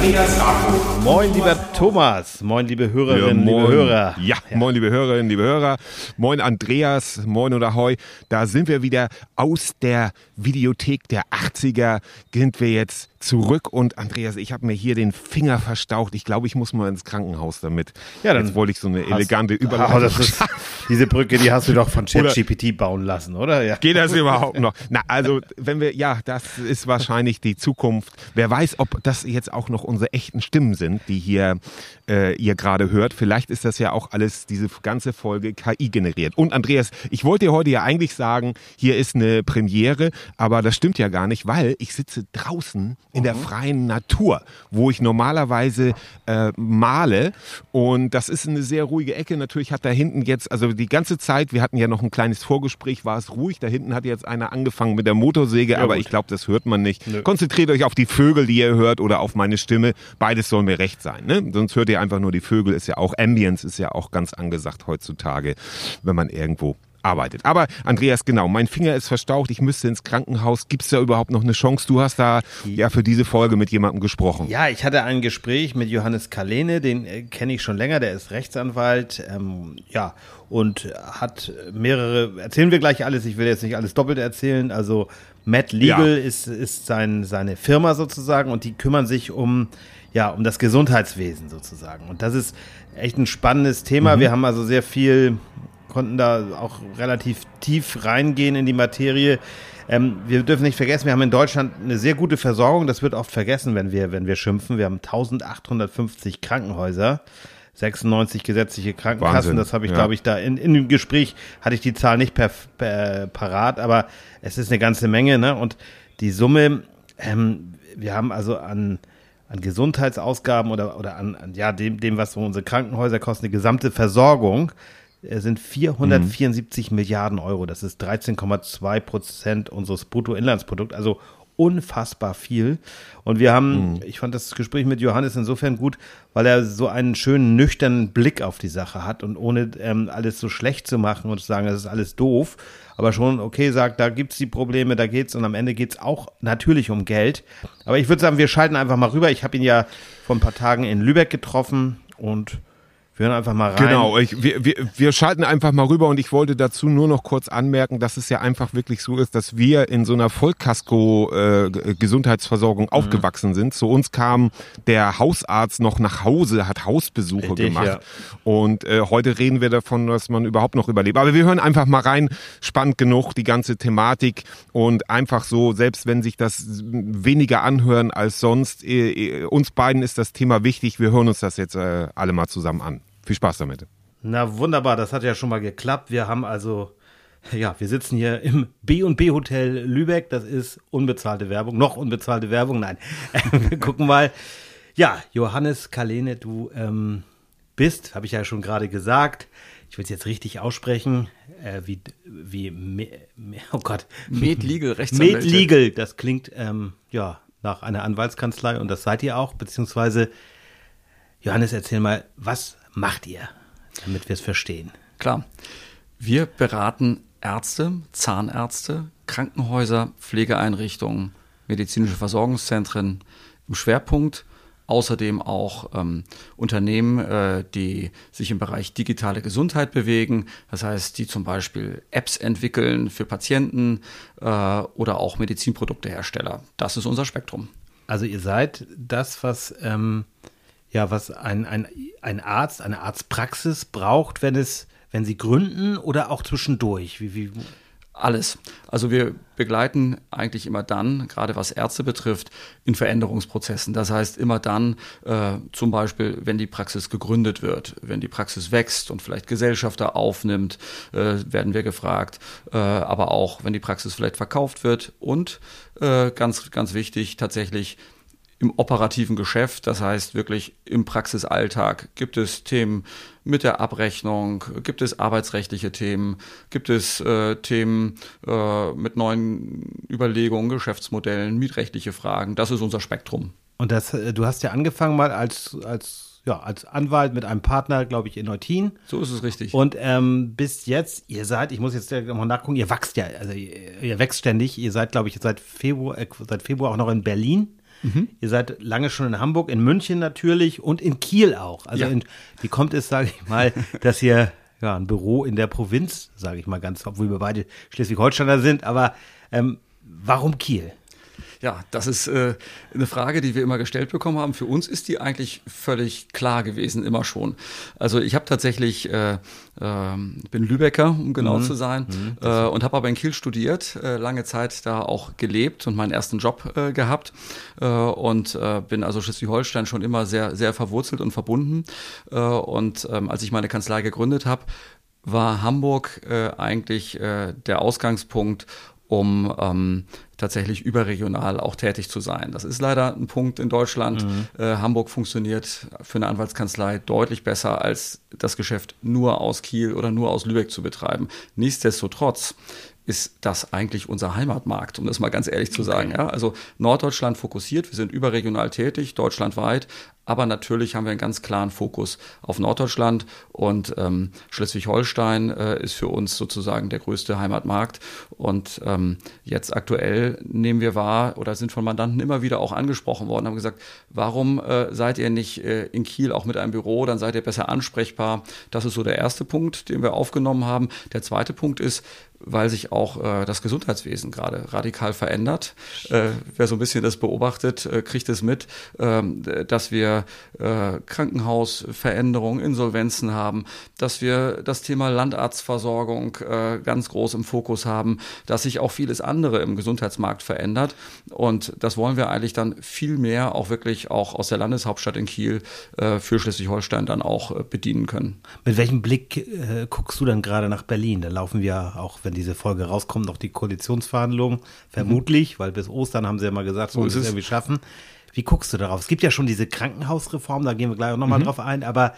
Andreas Rako. Moin, lieber Thomas. Moin, liebe Hörerinnen, liebe Hörer. Ja, moin, liebe Hörerinnen, liebe Hörer. Moin, Andreas. Moin oder Hoi. Da sind wir wieder aus der Videothek der 80er. Sind wir jetzt zurück. Und Andreas, ich habe mir hier den Finger verstaucht. Ich glaube, ich muss mal ins Krankenhaus damit. Ja, dann jetzt wollte ich so eine elegante Überleitung. Diese Brücke, die hast du doch von ChatGPT bauen lassen, oder? Ja. Geht das überhaupt noch? Na, also, das ist wahrscheinlich die Zukunft. Wer weiß, ob das jetzt auch noch unsere echten Stimmen sind, die hier ihr gerade hört. Vielleicht ist das ja auch alles, diese ganze Folge KI generiert. Und Andreas, ich wollte dir heute ja eigentlich sagen, hier ist eine Premiere, aber das stimmt ja gar nicht, weil ich sitze draußen in der freien Natur, wo ich normalerweise male. Und das ist eine sehr ruhige Ecke. Natürlich hat da hinten jetzt, also die ganze Zeit, wir hatten ja noch ein kleines Vorgespräch, war es ruhig. Da hinten hat jetzt einer angefangen mit der Motorsäge, ja, aber gut. Ich glaube, das hört man nicht. Nö. Konzentriert euch auf die Vögel, die ihr hört, oder auf meine Stimme. Beides soll mir recht sein, ne? Sonst hört ihr einfach nur die Vögel. Ist ja auch, Ambience ist ja auch ganz angesagt heutzutage, wenn man irgendwo arbeitet. Aber Andreas, genau, mein Finger ist verstaucht, ich müsste ins Krankenhaus. Gibt es da überhaupt noch eine Chance? Du hast da ja für diese Folge mit jemandem gesprochen. Ja, ich hatte ein Gespräch mit Johannes Kalene, den kenne ich schon länger, der ist Rechtsanwalt, und hat mehrere, erzählen wir gleich alles, ich will jetzt nicht alles doppelt erzählen, also Matt Legal ist seine Firma sozusagen und die kümmern sich um das Gesundheitswesen sozusagen. Und das ist echt ein spannendes Thema. Wir haben also konnten da auch relativ tief reingehen in die Materie. Wir dürfen nicht vergessen, wir haben in Deutschland eine sehr gute Versorgung. Das wird oft vergessen, wenn wir schimpfen. Wir haben 1850 Krankenhäuser, 96 gesetzliche Krankenkassen. Wahnsinn. Das habe ich, glaube ich, da in dem Gespräch hatte ich die Zahl nicht parat, aber es ist eine ganze Menge, ne? Und die Summe, wir haben also an Gesundheitsausgaben oder an dem, was so unsere Krankenhäuser kosten, die gesamte Versorgung, sind 474 Milliarden Euro. Das ist 13,2% unseres Bruttoinlandsprodukts, also unfassbar viel. Und wir haben, ich fand das Gespräch mit Johannes insofern gut, weil er so einen schönen, nüchternen Blick auf die Sache hat und ohne alles so schlecht zu machen und zu sagen, das ist alles doof, aber schon, okay, sagt, da gibt's die Probleme, da geht's und am Ende geht's auch natürlich um Geld. Aber ich würde sagen, wir schalten einfach mal rüber. Ich habe ihn ja vor ein paar Tagen in Lübeck getroffen und wir hören einfach mal rein. Genau, wir schalten einfach mal rüber und ich wollte dazu nur noch kurz anmerken, dass es ja einfach wirklich so ist, dass wir in so einer Vollkasko-Gesundheitsversorgung aufgewachsen sind. Zu uns kam der Hausarzt noch nach Hause, hat Hausbesuche gemacht. Ja. Und heute reden wir davon, dass man überhaupt noch überlebt. Aber wir hören einfach mal rein, spannend genug, die ganze Thematik und einfach so, selbst wenn sich das weniger anhören als sonst, uns beiden ist das Thema wichtig. Wir hören uns das jetzt alle mal zusammen an. Viel Spaß damit. Na wunderbar, das hat ja schon mal geklappt. Wir haben also, wir sitzen hier im B&B Hotel Lübeck. Das ist unbezahlte Werbung, noch unbezahlte Werbung, nein. Wir gucken mal. Ja, Johannes Kalene, du bist, habe ich ja schon gerade gesagt, ich will es jetzt richtig aussprechen, oh Gott. Med Legal, Rechtsanwälte. Med Legal, das klingt nach einer Anwaltskanzlei und das seid ihr auch, beziehungsweise, Johannes, erzähl mal, was macht ihr, damit wir es verstehen? Klar, wir beraten Ärzte, Zahnärzte, Krankenhäuser, Pflegeeinrichtungen, medizinische Versorgungszentren im Schwerpunkt. Außerdem auch Unternehmen, die sich im Bereich digitale Gesundheit bewegen. Das heißt, die zum Beispiel Apps entwickeln für Patienten oder auch Medizinproduktehersteller. Das ist unser Spektrum. Also ihr seid das, was ein Arzt, eine Arztpraxis braucht, wenn sie gründen oder auch zwischendurch? Wie? Alles. Also wir begleiten eigentlich immer dann, gerade was Ärzte betrifft, in Veränderungsprozessen. Das heißt immer dann, zum Beispiel, wenn die Praxis gegründet wird, wenn die Praxis wächst und vielleicht Gesellschafter aufnimmt, werden wir gefragt. Aber auch, wenn die Praxis vielleicht verkauft wird und ganz, ganz wichtig tatsächlich, im operativen Geschäft, das heißt wirklich im Praxisalltag, gibt es Themen mit der Abrechnung, gibt es arbeitsrechtliche Themen, gibt es Themen mit neuen Überlegungen, Geschäftsmodellen, mietrechtliche Fragen. Das ist unser Spektrum. Und du hast ja angefangen mal als Anwalt mit einem Partner, glaube ich, in Neutin. So ist es richtig. Und bis jetzt, ich muss jetzt mal nachgucken, ihr wächst ja, also ihr wächst ständig. Ihr seid, glaube ich, seit Februar auch noch in Berlin. Ihr seid lange schon in Hamburg, in München natürlich und in Kiel auch. Also wie kommt es, sage ich mal, dass ihr ein Büro in der Provinz, sage ich mal ganz, obwohl wir beide Schleswig-Holsteiner sind, aber warum Kiel? Ja, das ist eine Frage, die wir immer gestellt bekommen haben. Für uns ist die eigentlich völlig klar gewesen, immer schon. Also ich habe tatsächlich, bin Lübecker, um genau zu sein, und habe aber in Kiel studiert, lange Zeit da auch gelebt und meinen ersten Job gehabt und bin also Schleswig-Holstein schon immer sehr, sehr verwurzelt und verbunden. Und als ich meine Kanzlei gegründet habe, war Hamburg eigentlich der Ausgangspunkt, um tatsächlich überregional auch tätig zu sein. Das ist leider ein Punkt in Deutschland. Hamburg funktioniert für eine Anwaltskanzlei deutlich besser, als das Geschäft nur aus Kiel oder nur aus Lübeck zu betreiben. Nichtsdestotrotz ist das eigentlich unser Heimatmarkt, um das mal ganz ehrlich zu sagen. Ja? Also Norddeutschland fokussiert, wir sind überregional tätig, deutschlandweit, aber natürlich haben wir einen ganz klaren Fokus auf Norddeutschland und Schleswig-Holstein ist für uns sozusagen der größte Heimatmarkt. Und jetzt aktuell nehmen wir wahr oder sind von Mandanten immer wieder auch angesprochen worden, haben gesagt, warum seid ihr nicht in Kiel auch mit einem Büro, dann seid ihr besser ansprechbar. Das ist so der erste Punkt, den wir aufgenommen haben. Der zweite Punkt ist, weil sich auch das Gesundheitswesen gerade radikal verändert. Wer so ein bisschen das beobachtet, kriegt es mit, dass wir Krankenhausveränderungen, Insolvenzen haben, dass wir das Thema Landarztversorgung ganz groß im Fokus haben, dass sich auch vieles andere im Gesundheitsmarkt verändert. Und das wollen wir eigentlich dann viel mehr auch wirklich auch aus der Landeshauptstadt in Kiel für Schleswig-Holstein dann auch bedienen können. Mit welchem Blick guckst du dann gerade nach Berlin? Da laufen wir auch, wenn diese Folge rauskommt, noch die Koalitionsverhandlungen, vermutlich, weil bis Ostern haben sie ja mal gesagt, so wollen sie es irgendwie schaffen. Wie guckst du darauf? Es gibt ja schon diese Krankenhausreform, da gehen wir gleich auch nochmal drauf ein, aber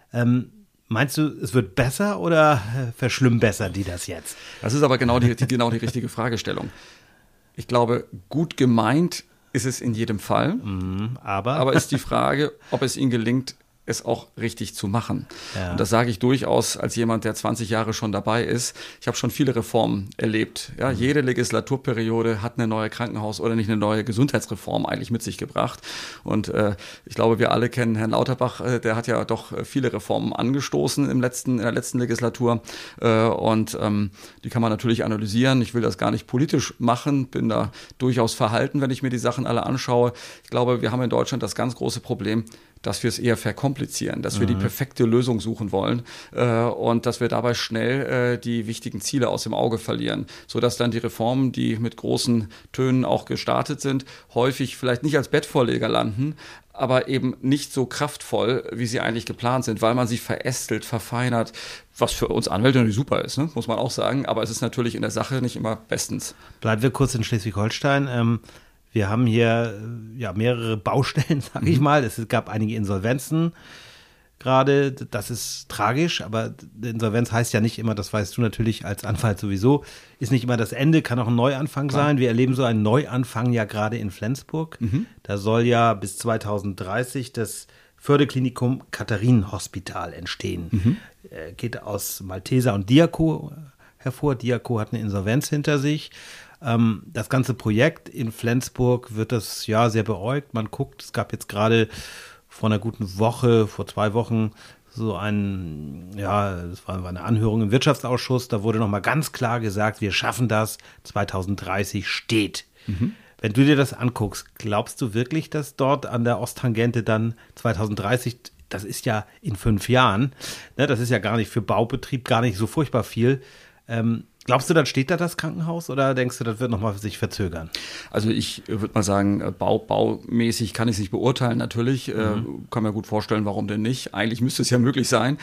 meinst du, es wird besser oder verschlimmbessern die das jetzt? Das ist aber genau die richtige Fragestellung. Ich glaube, gut gemeint ist es in jedem Fall, aber ist die Frage, ob es ihnen gelingt, es auch richtig zu machen. Ja. Und das sage ich durchaus als jemand, der 20 Jahre schon dabei ist. Ich habe schon viele Reformen erlebt. Ja, jede Legislaturperiode hat eine neue Krankenhaus- oder nicht eine neue Gesundheitsreform eigentlich mit sich gebracht. Und ich glaube, wir alle kennen Herrn Lauterbach, der hat ja doch viele Reformen angestoßen in der letzten Legislatur. Und die kann man natürlich analysieren. Ich will das gar nicht politisch machen, bin da durchaus verhalten, wenn ich mir die Sachen alle anschaue. Ich glaube, wir haben in Deutschland das ganz große Problem, dass wir es eher verkomplizieren, dass wir die perfekte Lösung suchen wollen und dass wir dabei schnell die wichtigen Ziele aus dem Auge verlieren, sodass dann die Reformen, die mit großen Tönen auch gestartet sind, häufig vielleicht nicht als Bettvorleger landen, aber eben nicht so kraftvoll, wie sie eigentlich geplant sind, weil man sie verästelt, verfeinert, was für uns Anwälte natürlich super ist, ne? Muss man auch sagen, aber es ist natürlich in der Sache nicht immer bestens. Bleiben wir kurz in Schleswig-Holstein. Wir haben hier mehrere Baustellen, sage ich mal. Es gab einige Insolvenzen gerade. Das ist tragisch, aber Insolvenz heißt ja nicht immer, das weißt du natürlich als Anwalt sowieso, ist nicht immer das Ende, kann auch ein Neuanfang sein. Wir erleben so einen Neuanfang ja gerade in Flensburg. Da soll ja bis 2030 das Förderklinikum Katharinenhospital entstehen. Geht aus Malteser und Diaco hervor. Diaco hat eine Insolvenz hinter sich. Das ganze Projekt in Flensburg wird das ja sehr beäugt. Man guckt, es gab jetzt gerade vor einer guten Woche, vor 2 Wochen, so das war eine Anhörung im Wirtschaftsausschuss, da wurde nochmal ganz klar gesagt, wir schaffen das, 2030 steht. Wenn du dir das anguckst, glaubst du wirklich, dass dort an der Osttangente dann 2030, das ist ja in 5 Jahren, ne, das ist ja gar nicht für Baubetrieb gar nicht so furchtbar viel, glaubst du, dann steht da das Krankenhaus oder denkst du, das wird nochmal sich verzögern? Also ich würde mal sagen, baumäßig kann ich es nicht beurteilen, natürlich. Kann mir gut vorstellen, warum denn nicht. Eigentlich müsste es ja möglich sein.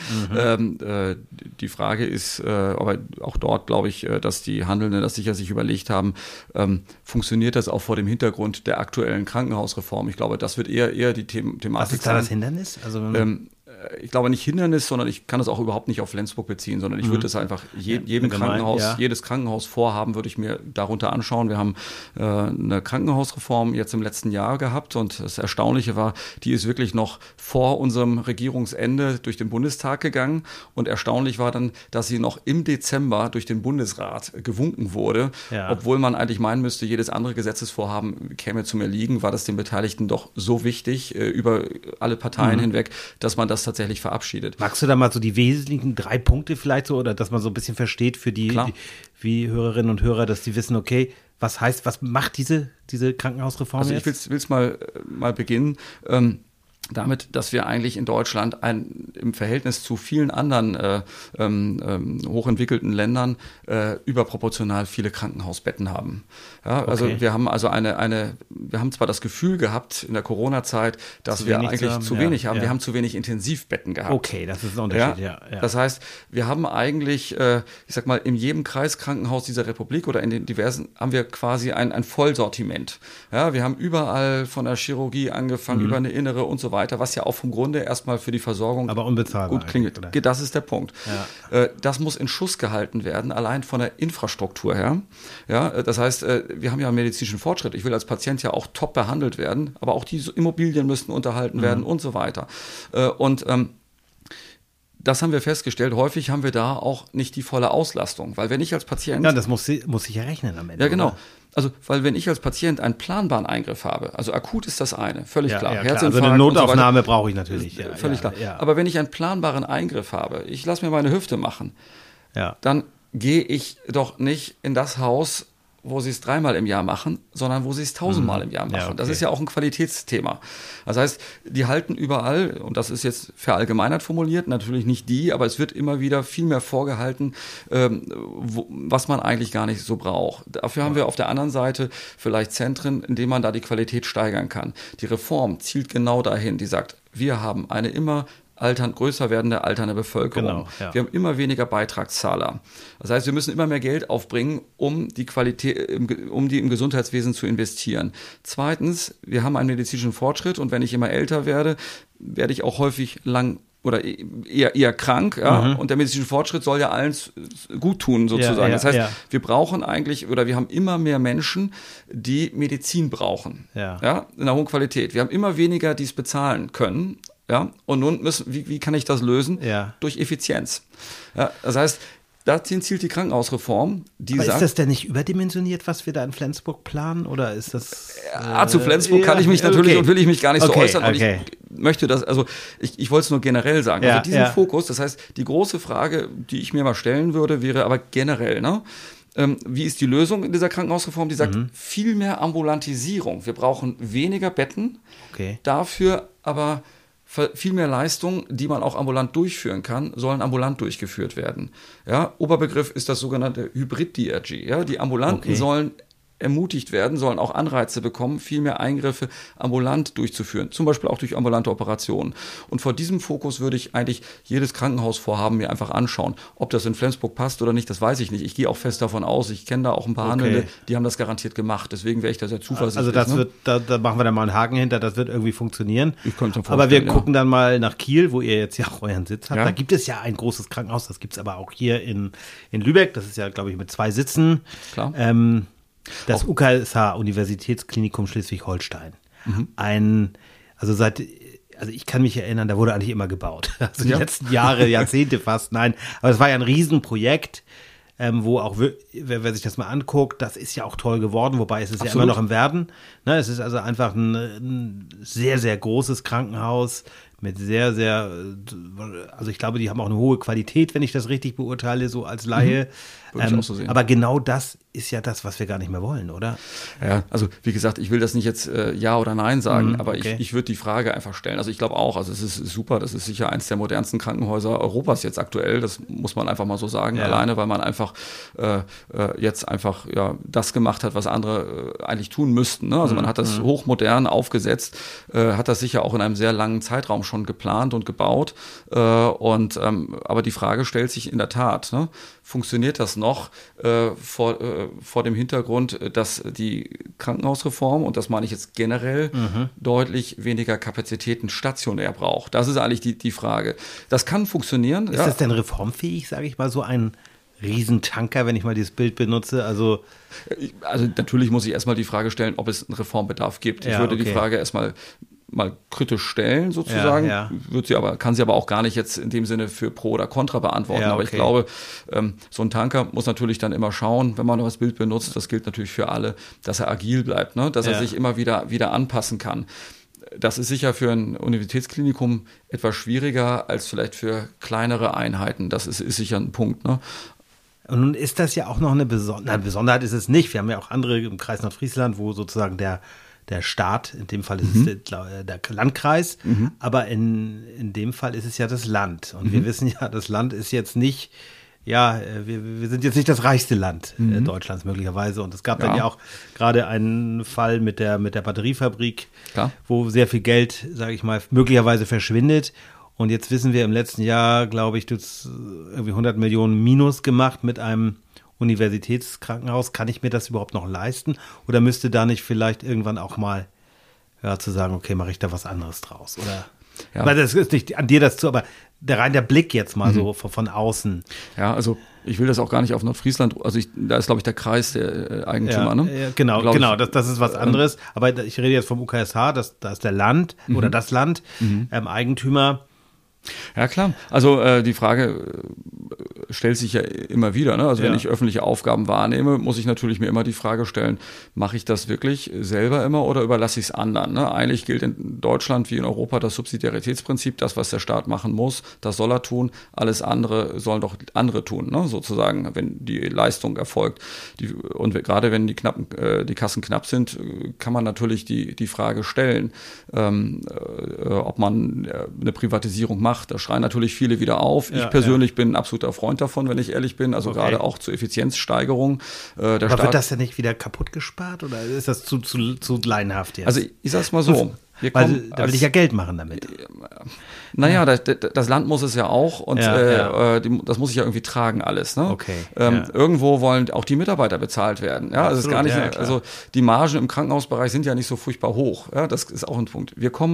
Die Frage ist, aber auch dort glaube ich, dass die Handelnden das sicher sich überlegt haben, funktioniert das auch vor dem Hintergrund der aktuellen Krankenhausreform? Ich glaube, das wird eher die Thematik sein. Was ist da das Hindernis? Also ich glaube nicht Hindernis, sondern ich kann das auch überhaupt nicht auf Flensburg beziehen, sondern ich würde es einfach jedem Krankenhaus, jedes Krankenhausvorhaben würde ich mir darunter anschauen. Wir haben eine Krankenhausreform jetzt im letzten Jahr gehabt und das Erstaunliche war, die ist wirklich noch vor unserem Regierungsende durch den Bundestag gegangen und erstaunlich war dann, dass sie noch im Dezember durch den Bundesrat gewunken wurde, obwohl man eigentlich meinen müsste, jedes andere Gesetzesvorhaben käme zum Erliegen, war das den Beteiligten doch so wichtig über alle Parteien hinweg, dass man das tatsächlich verabschiedet. Magst du da mal so die wesentlichen 3 Punkte vielleicht so, oder dass man so ein bisschen versteht für die Hörerinnen und Hörer, dass die wissen, okay, was macht diese Krankenhausreform jetzt? Also ich will's mal beginnen. Damit, dass wir eigentlich in Deutschland im Verhältnis zu vielen anderen hochentwickelten Ländern überproportional viele Krankenhausbetten haben. Ja, also wir haben wir haben zwar das Gefühl gehabt in der Corona-Zeit, dass wir eigentlich zu wenig haben. Wir haben zu wenig Intensivbetten gehabt. Okay, das ist ein Unterschied, ja. Das heißt, wir haben eigentlich, ich sag mal, in jedem Kreiskrankenhaus dieser Republik oder in den diversen haben wir quasi ein Vollsortiment. Ja, wir haben überall von der Chirurgie angefangen, über eine innere und so weiter, was ja auch vom Grunde erstmal für die Versorgung aber unbezahlbar gut klingt. Das ist der Punkt. Ja. Das muss in Schuss gehalten werden, allein von der Infrastruktur her. Ja, das heißt, wir haben ja einen medizinischen Fortschritt. Ich will als Patient ja auch top behandelt werden, aber auch die Immobilien müssen unterhalten werden und so weiter. Das haben wir festgestellt. Häufig haben wir da auch nicht die volle Auslastung, weil wenn ich als Patient... Ja, das muss sich ja rechnen am Ende. Ja, genau. Oder? Also, weil wenn ich als Patient einen planbaren Eingriff habe, also akut ist das eine, völlig klar. Ja, klar. Also eine Notaufnahme brauche ich natürlich. Völlig klar. Ja. Aber wenn ich einen planbaren Eingriff habe, ich lasse mir meine Hüfte machen, dann gehe ich doch nicht in das Haus, wo sie es 3-mal im Jahr machen, sondern wo sie es 1000-mal im Jahr machen. Ja, okay. Das ist ja auch ein Qualitätsthema. Das heißt, die halten überall, und das ist jetzt verallgemeinert formuliert, natürlich nicht die, aber es wird immer wieder viel mehr vorgehalten, was man eigentlich gar nicht so braucht. Dafür haben wir auf der anderen Seite vielleicht Zentren, in denen man da die Qualität steigern kann. Die Reform zielt genau dahin, die sagt, wir haben eine immer größer werdende alternde Bevölkerung. Genau, ja. Wir haben immer weniger Beitragszahler. Das heißt, wir müssen immer mehr Geld aufbringen, um die im Gesundheitswesen zu investieren. Zweitens, wir haben einen medizinischen Fortschritt und wenn ich immer älter werde, werde ich auch häufig oder eher krank, und der medizinische Fortschritt soll ja allen gut tun, sozusagen. Das heißt, wir brauchen eigentlich, oder wir haben immer mehr Menschen, die Medizin brauchen, in einer hohen Qualität. Wir haben immer weniger, die es bezahlen können. Ja, und nun wie kann ich das lösen? Durch Effizienz. Ja, das heißt, da zielt die Krankenhausreform, die aber sagt... ist das denn nicht überdimensioniert, was wir da in Flensburg planen? Oder ist das... zu Flensburg kann ich mich natürlich und will ich mich gar nicht so äußern. Und ich möchte das, also ich wollte es nur generell sagen. Also diesen Fokus, das heißt, die große Frage, die ich mir mal stellen würde, wäre aber generell, ne? Wie ist die Lösung in dieser Krankenhausreform? Die sagt, viel mehr Ambulantisierung. Wir brauchen weniger Betten, dafür aber... Viel mehr Leistungen, die man auch ambulant durchführen kann, sollen ambulant durchgeführt werden. Ja, Oberbegriff ist das sogenannte Hybrid-DRG. Ja, die Ambulanten sollen ermutigt werden, sollen auch Anreize bekommen, viel mehr Eingriffe ambulant durchzuführen, zum Beispiel auch durch ambulante Operationen. Und vor diesem Fokus würde ich eigentlich jedes Krankenhausvorhaben mir einfach anschauen. Ob das in Flensburg passt oder nicht, das weiß ich nicht. Ich gehe auch fest davon aus, ich kenne da auch ein paar Handelnde, die haben das garantiert gemacht. Deswegen wäre ich da sehr zuversichtlich. Also da machen wir dann mal einen Haken hinter, das wird irgendwie funktionieren. Aber wir gucken dann mal nach Kiel, wo ihr jetzt ja auch euren Sitz habt. Da gibt es ja ein großes Krankenhaus, das gibt es aber auch hier in Lübeck. Das ist ja, glaube ich, mit 2 Sitzen. Klar. Das UKSH, Universitätsklinikum Schleswig-Holstein. Also ich kann mich erinnern, da wurde eigentlich immer gebaut. Also die letzten Jahre, Jahrzehnte fast, nein. Aber es war ja ein Riesenprojekt, wo auch, wer sich das mal anguckt, das ist ja auch toll geworden, wobei es ist ja immer noch im Werden. Ne, es ist also einfach ein sehr, sehr großes Krankenhaus mit sehr, sehr, also ich glaube, die haben auch eine hohe Qualität, wenn ich das richtig beurteile, so als Laie. Würde ich auch so sehen. Aber genau das ist ja das, was wir gar nicht mehr wollen, oder? Ja, also wie gesagt, ich will das nicht jetzt Ja oder Nein sagen, aber ich würde die Frage einfach stellen. Also ich glaube auch, also es ist super, das ist sicher eins der modernsten Krankenhäuser Europas jetzt aktuell, das muss man einfach mal so sagen, alleine, weil man einfach jetzt einfach das gemacht hat, was andere eigentlich tun müssten. Ne? Also man hat das hochmodern aufgesetzt, hat das sicher auch in einem sehr langen Zeitraum schon geplant und gebaut. Aber die Frage stellt sich in der Tat, ne? Funktioniert das noch vor dem Hintergrund, dass die Krankenhausreform, und das meine ich jetzt generell, deutlich weniger Kapazitäten stationär braucht? Das ist eigentlich die Frage. Das kann funktionieren. Ist das denn reformfähig, sage ich mal, so ein Riesentanker, wenn ich mal dieses Bild benutze? Also natürlich muss ich erstmal die Frage stellen, ob es einen Reformbedarf gibt. Ich würde die Frage erstmal mal kritisch stellen, sozusagen. Kann sie aber auch gar nicht jetzt in dem Sinne für Pro oder Contra beantworten. Aber ich glaube, so ein Tanker muss natürlich dann immer schauen, wenn man das Bild benutzt, das gilt natürlich für alle, dass er agil bleibt, ne? Dass er sich immer wieder anpassen kann. Das ist sicher für ein Universitätsklinikum etwas schwieriger als vielleicht für kleinere Einheiten. Das ist sicher ein Punkt, ne? Und nun ist das ja auch noch eine Besonderheit ist es nicht. Wir haben ja auch andere im Kreis Nordfriesland, wo sozusagen der Staat, in dem Fall ist es der Landkreis, aber in dem Fall ist es ja das Land. Und wir wissen ja, das Land ist jetzt nicht, wir sind jetzt nicht das reichste Land Deutschlands möglicherweise. Und es gab dann ja auch gerade einen Fall mit der Batteriefabrik, wo sehr viel Geld, sage ich mal, möglicherweise verschwindet. Und jetzt wissen wir, im letzten Jahr, glaube ich, du hast irgendwie 100 Millionen Minus gemacht mit einem Universitätskrankenhaus. Kann ich mir das überhaupt noch leisten? Oder müsste da nicht vielleicht irgendwann auch mal zu sagen, okay, mache ich da was anderes draus? Oder? Ja. Weil das ist nicht an dir das zu, aber der Blick jetzt mal so von außen. Ja, also ich will das auch gar nicht auf Nordfriesland, also da ist, glaube ich, der Kreis der Eigentümer, ne? Ja, genau, das ist was anderes. Aber ich rede jetzt vom UKSH, da ist der Land oder das Land Eigentümer. Ja, klar. Also die Frage stellt sich ja immer wieder, ne? Also wenn ich öffentliche Aufgaben wahrnehme, muss ich natürlich mir immer die Frage stellen, mache ich das wirklich selber immer oder überlasse ich es anderen? Ne? Eigentlich gilt in Deutschland wie in Europa das Subsidiaritätsprinzip, das, was der Staat machen muss, das soll er tun, alles andere sollen doch andere tun, ne? Sozusagen, wenn die Leistung erfolgt. Und gerade wenn die Kassen knapp sind, kann man natürlich die Frage stellen, ob man eine Privatisierung macht. Da schreien natürlich viele wieder auf. Ich persönlich bin ein absoluter Freund davon, wenn ich ehrlich bin. Also gerade auch zur Effizienzsteigerung. Aber wird das ja nicht wieder kaputt gespart oder ist das zu laienhaft jetzt? Also ich sag's mal so. Da will ich ja Geld machen damit. Naja, das Land muss es ja auch und das muss ich ja irgendwie tragen alles. Ne? Okay. Irgendwo wollen auch die Mitarbeiter bezahlt werden. Ja, also, Absolut, ist gar nicht, also die Margen im Krankenhausbereich sind ja nicht so furchtbar hoch. Ja, das ist auch ein Punkt.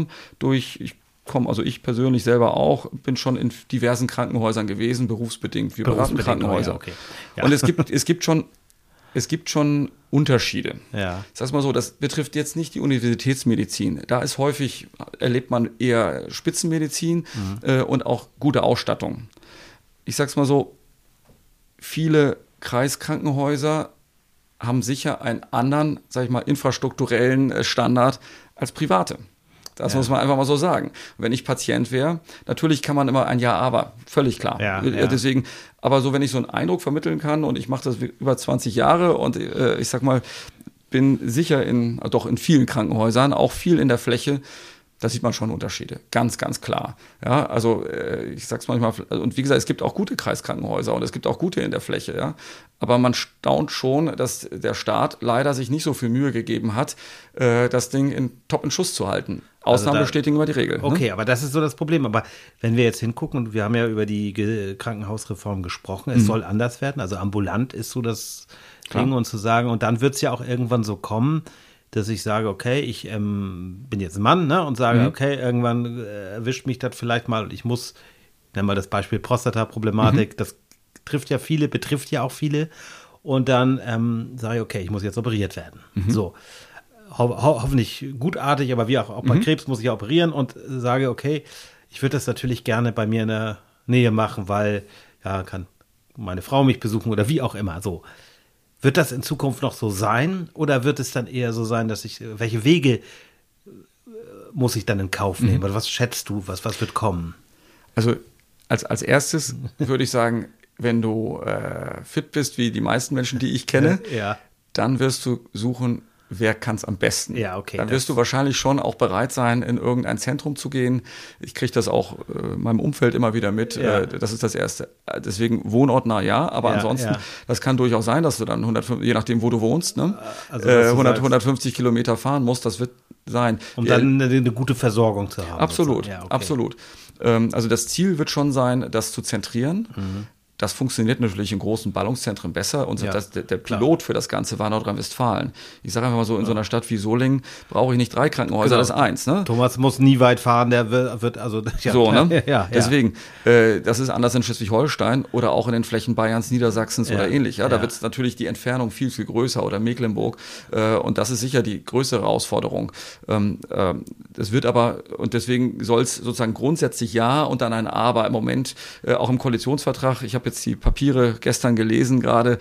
Ich persönlich selber auch, bin schon in diversen Krankenhäusern gewesen, berufsbedingt. Wir beraten Krankenhäuser. Und es gibt schon Unterschiede. Ja. Ich sag's mal so, das betrifft jetzt nicht die Universitätsmedizin. Da ist häufig, erlebt man eher Spitzenmedizin und auch gute Ausstattung. Ich sag's mal so, viele Kreiskrankenhäuser haben sicher einen anderen, sag ich mal, infrastrukturellen Standard als private. Das muss man einfach mal so sagen. Wenn ich Patient wäre, natürlich kann man immer ein Ja, aber, völlig klar. Deswegen, aber so, wenn ich so einen Eindruck vermitteln kann und ich mache das über 20 Jahre und ich sag mal, bin sicher in vielen Krankenhäusern, auch viel in der Fläche, da sieht man schon Unterschiede. Ganz, ganz klar. Ja, also ich sag's manchmal, und wie gesagt, es gibt auch gute Kreiskrankenhäuser und es gibt auch gute in der Fläche, ja. Aber man staunt schon, dass der Staat leider sich nicht so viel Mühe gegeben hat, das Ding top in Schuss zu halten. Ausnahmen bestätigen immer die Regel. Okay, aber das ist so das Problem. Aber wenn wir jetzt hingucken, und wir haben ja über die Krankenhausreform gesprochen, es soll anders werden, also ambulant ist so das Ding und zu sagen, und dann wird es ja auch irgendwann so kommen, dass ich sage, okay, ich bin jetzt ein Mann, ne, und sage, okay, irgendwann erwischt mich das vielleicht mal und ich muss, nennen wir das Beispiel Prostata-Problematik, das betrifft ja auch viele und dann sage ich, okay, ich muss jetzt operiert werden. So, hoffentlich gutartig, aber wie auch bei Krebs muss ich ja operieren und sage, okay, ich würde das natürlich gerne bei mir in der Nähe machen, weil, kann meine Frau mich besuchen oder wie auch immer, so. Wird das in Zukunft noch so sein oder wird es dann eher so sein, dass welche Wege muss ich dann in Kauf nehmen? Oder was schätzt du, was wird kommen? Also als erstes würde ich sagen, wenn du fit bist, wie die meisten Menschen, die ich kenne, dann wirst du suchen, wer kann es am besten? Ja, okay. Dann wirst du wahrscheinlich schon auch bereit sein, in irgendein Zentrum zu gehen. Ich kriege das auch in meinem Umfeld immer wieder mit. Ja. Das ist das Erste. Deswegen wohnortnah ja, aber ansonsten, das kann durchaus sein, dass du dann 150, je nachdem, wo du wohnst, ne? Also, 150 Kilometer fahren musst. Das wird sein. Um dann eine gute Versorgung zu haben. Absolut, ja, okay. absolut. Also das Ziel wird schon sein, das zu zentrieren. Das funktioniert natürlich in großen Ballungszentren besser und der Pilot für das Ganze war Nordrhein-Westfalen. Ich sage einfach mal so, in so einer Stadt wie Solingen brauche ich nicht 3 Krankenhäuser, das ist 1. Ne? Thomas muss nie weit fahren, der wird also... Ja, so, ne? Ja. Deswegen, das ist anders in Schleswig-Holstein oder auch in den Flächen Bayerns, Niedersachsens oder ähnlich. Ja? Da wird natürlich die Entfernung viel, viel größer oder Mecklenburg und das ist sicher die größere Herausforderung. Das wird aber, und deswegen soll es sozusagen grundsätzlich ja und dann ein Aber im Moment auch im Koalitionsvertrag, ich habe jetzt die Papiere gestern gelesen gerade,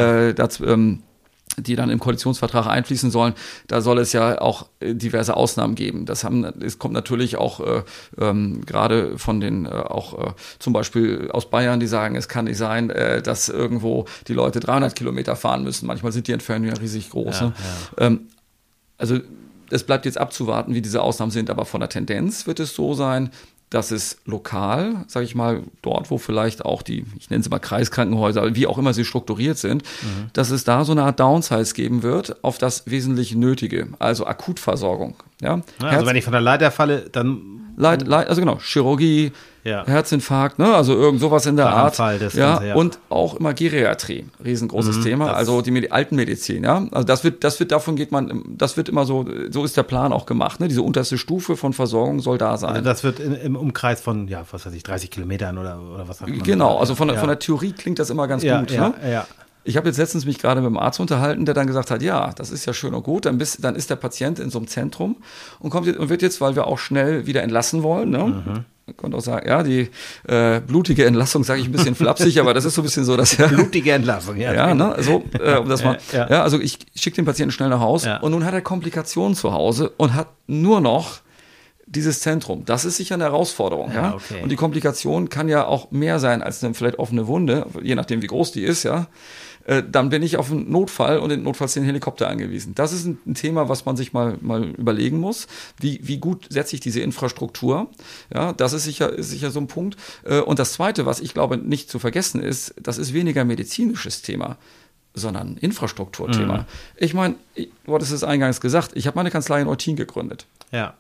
die dann im Koalitionsvertrag einfließen sollen, da soll es ja auch diverse Ausnahmen geben. Es kommt natürlich auch gerade von den zum Beispiel aus Bayern, die sagen, es kann nicht sein, dass irgendwo die Leute 300 Kilometer fahren müssen. Manchmal sind die Entfernungen ja riesig groß. Ja, ne? Also es bleibt jetzt abzuwarten, wie diese Ausnahmen sind, aber von der Tendenz wird es so sein, dass es lokal, sage ich mal, dort, wo vielleicht auch ich nenne sie mal Kreiskrankenhäuser, wie auch immer sie strukturiert sind, dass es da so eine Art Downsize geben wird auf das wesentlich Nötige, also Akutversorgung. Ja? Also wenn ich von der Leiter falle, dann... Also genau, Chirurgie, Herzinfarkt, ne? Also irgend sowas in der Art. Das Ganze, Und auch immer Geriatrie, riesengroßes Thema, also die Altenmedizin, ja. Also das wird immer so ist der Plan auch gemacht, ne? Diese unterste Stufe von Versorgung soll da sein. Also das wird im Umkreis von, 30 Kilometern oder was sagt man? Genau, also von der Theorie klingt das immer ganz gut. Ne? Ja. Ich habe jetzt letztens mich gerade mit dem Arzt unterhalten, der dann gesagt hat, ja, das ist ja schön und gut, dann ist der Patient in so einem Zentrum und wird jetzt, weil wir auch schnell wieder entlassen wollen, ne? Man könnte auch sagen, ja, die blutige Entlassung, sage ich ein bisschen flapsig, aber das ist so ein bisschen so, dass blutige Entlassung, ja, ne, so, um das mal, also ich schicke den Patienten schnell nach Hause und nun hat er Komplikationen zu Hause und hat nur noch dieses Zentrum. Das ist sicher eine Herausforderung, ja. Okay. Und die Komplikation kann ja auch mehr sein als eine vielleicht offene Wunde, je nachdem wie groß die ist, ja. Dann bin ich auf einen Notfall und in notfalls den Helikopter angewiesen. Das ist ein Thema, was man sich mal überlegen muss. Wie gut setze ich diese Infrastruktur? Ja, das ist sicher so ein Punkt. Und das Zweite, was ich glaube nicht zu vergessen ist, das ist weniger medizinisches Thema, sondern ein Infrastrukturthema. Ich meine, du hattest es eingangs gesagt, ich habe meine Kanzlei in Eutin gegründet. Ja.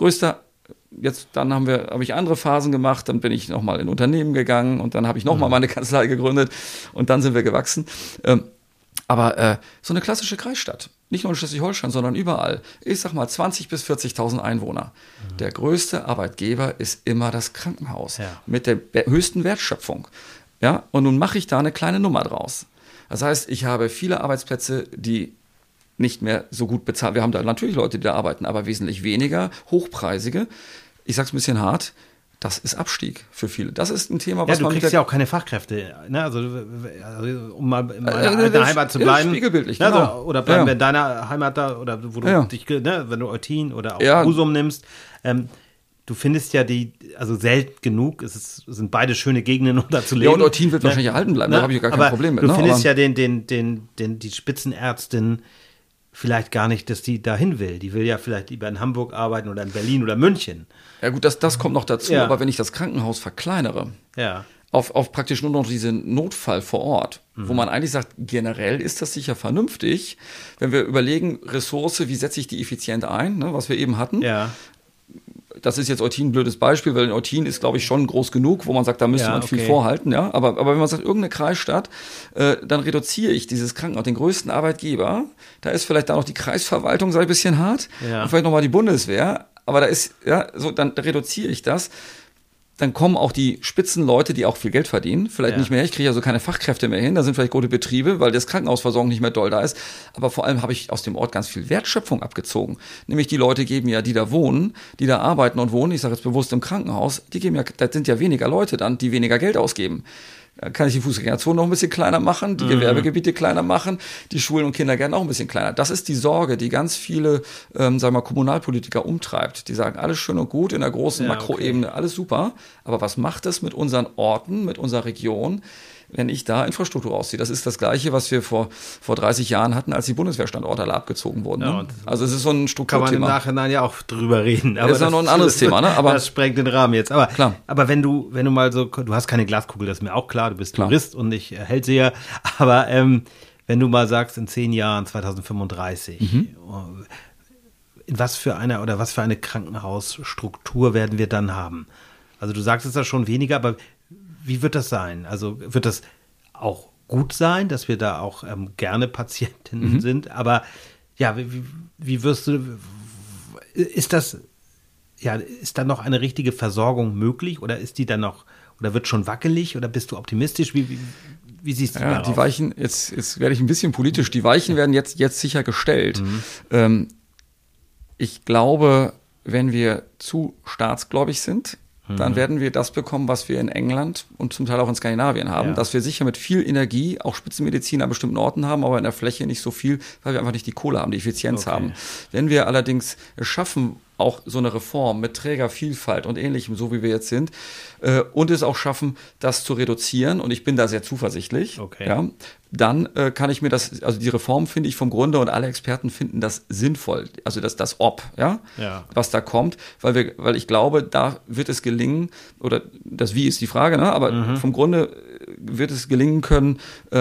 Dann habe ich andere Phasen gemacht, dann bin ich nochmal in Unternehmen gegangen und dann habe ich nochmal meine Kanzlei gegründet und dann sind wir gewachsen. Aber so eine klassische Kreisstadt, nicht nur in Schleswig-Holstein, sondern überall, ich sag mal 20.000 bis 40.000 Einwohner. Der größte Arbeitgeber ist immer das Krankenhaus mit der höchsten Wertschöpfung. Ja? Und nun mache ich da eine kleine Nummer draus. Das heißt, ich habe viele Arbeitsplätze, die nicht mehr so gut bezahlt. Wir haben da natürlich Leute, die da arbeiten, aber wesentlich weniger, hochpreisige. Ich sag's ein bisschen hart, das ist Abstieg für viele. Das ist ein Thema, was du kriegst ja auch keine Fachkräfte, ne? Also um mal in meiner Heimat zu bleiben. Spiegelbildlich, genau. genau. Oder bleiben wir in deiner Heimat da, oder wo du dich, ne, wenn du Eutin oder auch Husum nimmst. Du findest ja also selten genug, sind beide schöne Gegenden, um da zu leben. Ja, und Eutin wird wahrscheinlich erhalten bleiben, da habe ich gar kein Problem mit. Du findest ja die Spitzenärztin vielleicht gar nicht, dass die dahin will. Die will ja vielleicht lieber in Hamburg arbeiten oder in Berlin oder München. Ja gut, das kommt noch dazu, aber wenn ich das Krankenhaus verkleinere, auf praktisch nur noch diesen Notfall vor Ort, wo man eigentlich sagt, generell ist das sicher vernünftig, wenn wir überlegen, Ressource, wie setze ich die effizient ein, ne, was wir eben hatten. Ja. Das ist jetzt Eutin ein blödes Beispiel, weil in Eutin ist, glaube ich, schon groß genug, wo man sagt, da müsste man viel vorhalten. Ja? Aber wenn man sagt, irgendeine Kreisstadt, dann reduziere ich dieses Krankenhaus, den größten Arbeitgeber. Da ist vielleicht da noch die Kreisverwaltung, sei ein bisschen hart. Ja. Und vielleicht nochmal die Bundeswehr. Aber dann reduziere ich das. Dann kommen auch die Spitzenleute, die auch viel Geld verdienen, vielleicht nicht mehr. Ich kriege also keine Fachkräfte mehr hin. Da sind vielleicht gute Betriebe, weil das Krankenhausversorgung nicht mehr doll da ist. Aber vor allem habe ich aus dem Ort ganz viel Wertschöpfung abgezogen. Nämlich die Leute geben ja, die da wohnen, die da arbeiten und wohnen, ich sage jetzt bewusst im Krankenhaus, das sind ja weniger Leute dann, die weniger Geld ausgeben. Da kann ich die Fußgängerzone noch ein bisschen kleiner machen, die Gewerbegebiete kleiner machen, die Schulen und Kindergärten auch ein bisschen kleiner. Das ist die Sorge, die ganz viele, Kommunalpolitiker umtreibt. Die sagen, alles schön und gut in der großen Makroebene, alles super. Aber was macht es mit unseren Orten, mit unserer Region, wenn ich da Infrastruktur ausziehe. Das ist das Gleiche, was wir vor 30 Jahren hatten, als die Bundeswehrstandorte alle abgezogen wurden. Ja, Ne? Also es ist so ein Strukturthema. Kann man im Nachhinein ja auch drüber reden. Aber das ist ja noch ein anderes Thema. Ne? Aber das sprengt den Rahmen jetzt. Aber, klar. aber wenn du mal so, du hast keine Glaskugel, das ist mir auch klar, du bist Jurist und nicht Hellseher. Aber wenn du mal sagst, in 10 Jahren, 2035, in was für eine Krankenhausstruktur werden wir dann haben? Also du sagst es ja schon weniger, aber wie wird das sein? Also wird das auch gut sein, dass wir da auch gerne Patientinnen sind? Aber ja, wie wirst du, ist da noch eine richtige Versorgung möglich oder ist die dann noch, oder wird schon wackelig oder bist du optimistisch? Wie siehst du darauf? Die Weichen, jetzt werde ich ein bisschen politisch, die Weichen werden jetzt sicher gestellt. Ich glaube, wenn wir zu staatsgläubig sind, dann werden wir das bekommen, was wir in England und zum Teil auch in Skandinavien haben, dass wir sicher mit viel Energie auch Spitzenmedizin an bestimmten Orten haben, aber in der Fläche nicht so viel, weil wir einfach nicht die Kohle haben, die Effizienz haben. Wenn wir allerdings es schaffen, auch so eine Reform mit Trägervielfalt und Ähnlichem, so wie wir jetzt sind, und es auch schaffen, das zu reduzieren, und ich bin da sehr zuversichtlich, dann kann ich mir also die Reform finde ich vom Grunde, und alle Experten finden das sinnvoll, also das was da kommt, weil ich glaube, da wird es gelingen, oder das Wie ist die Frage, ne? Aber vom Grunde wird es gelingen können,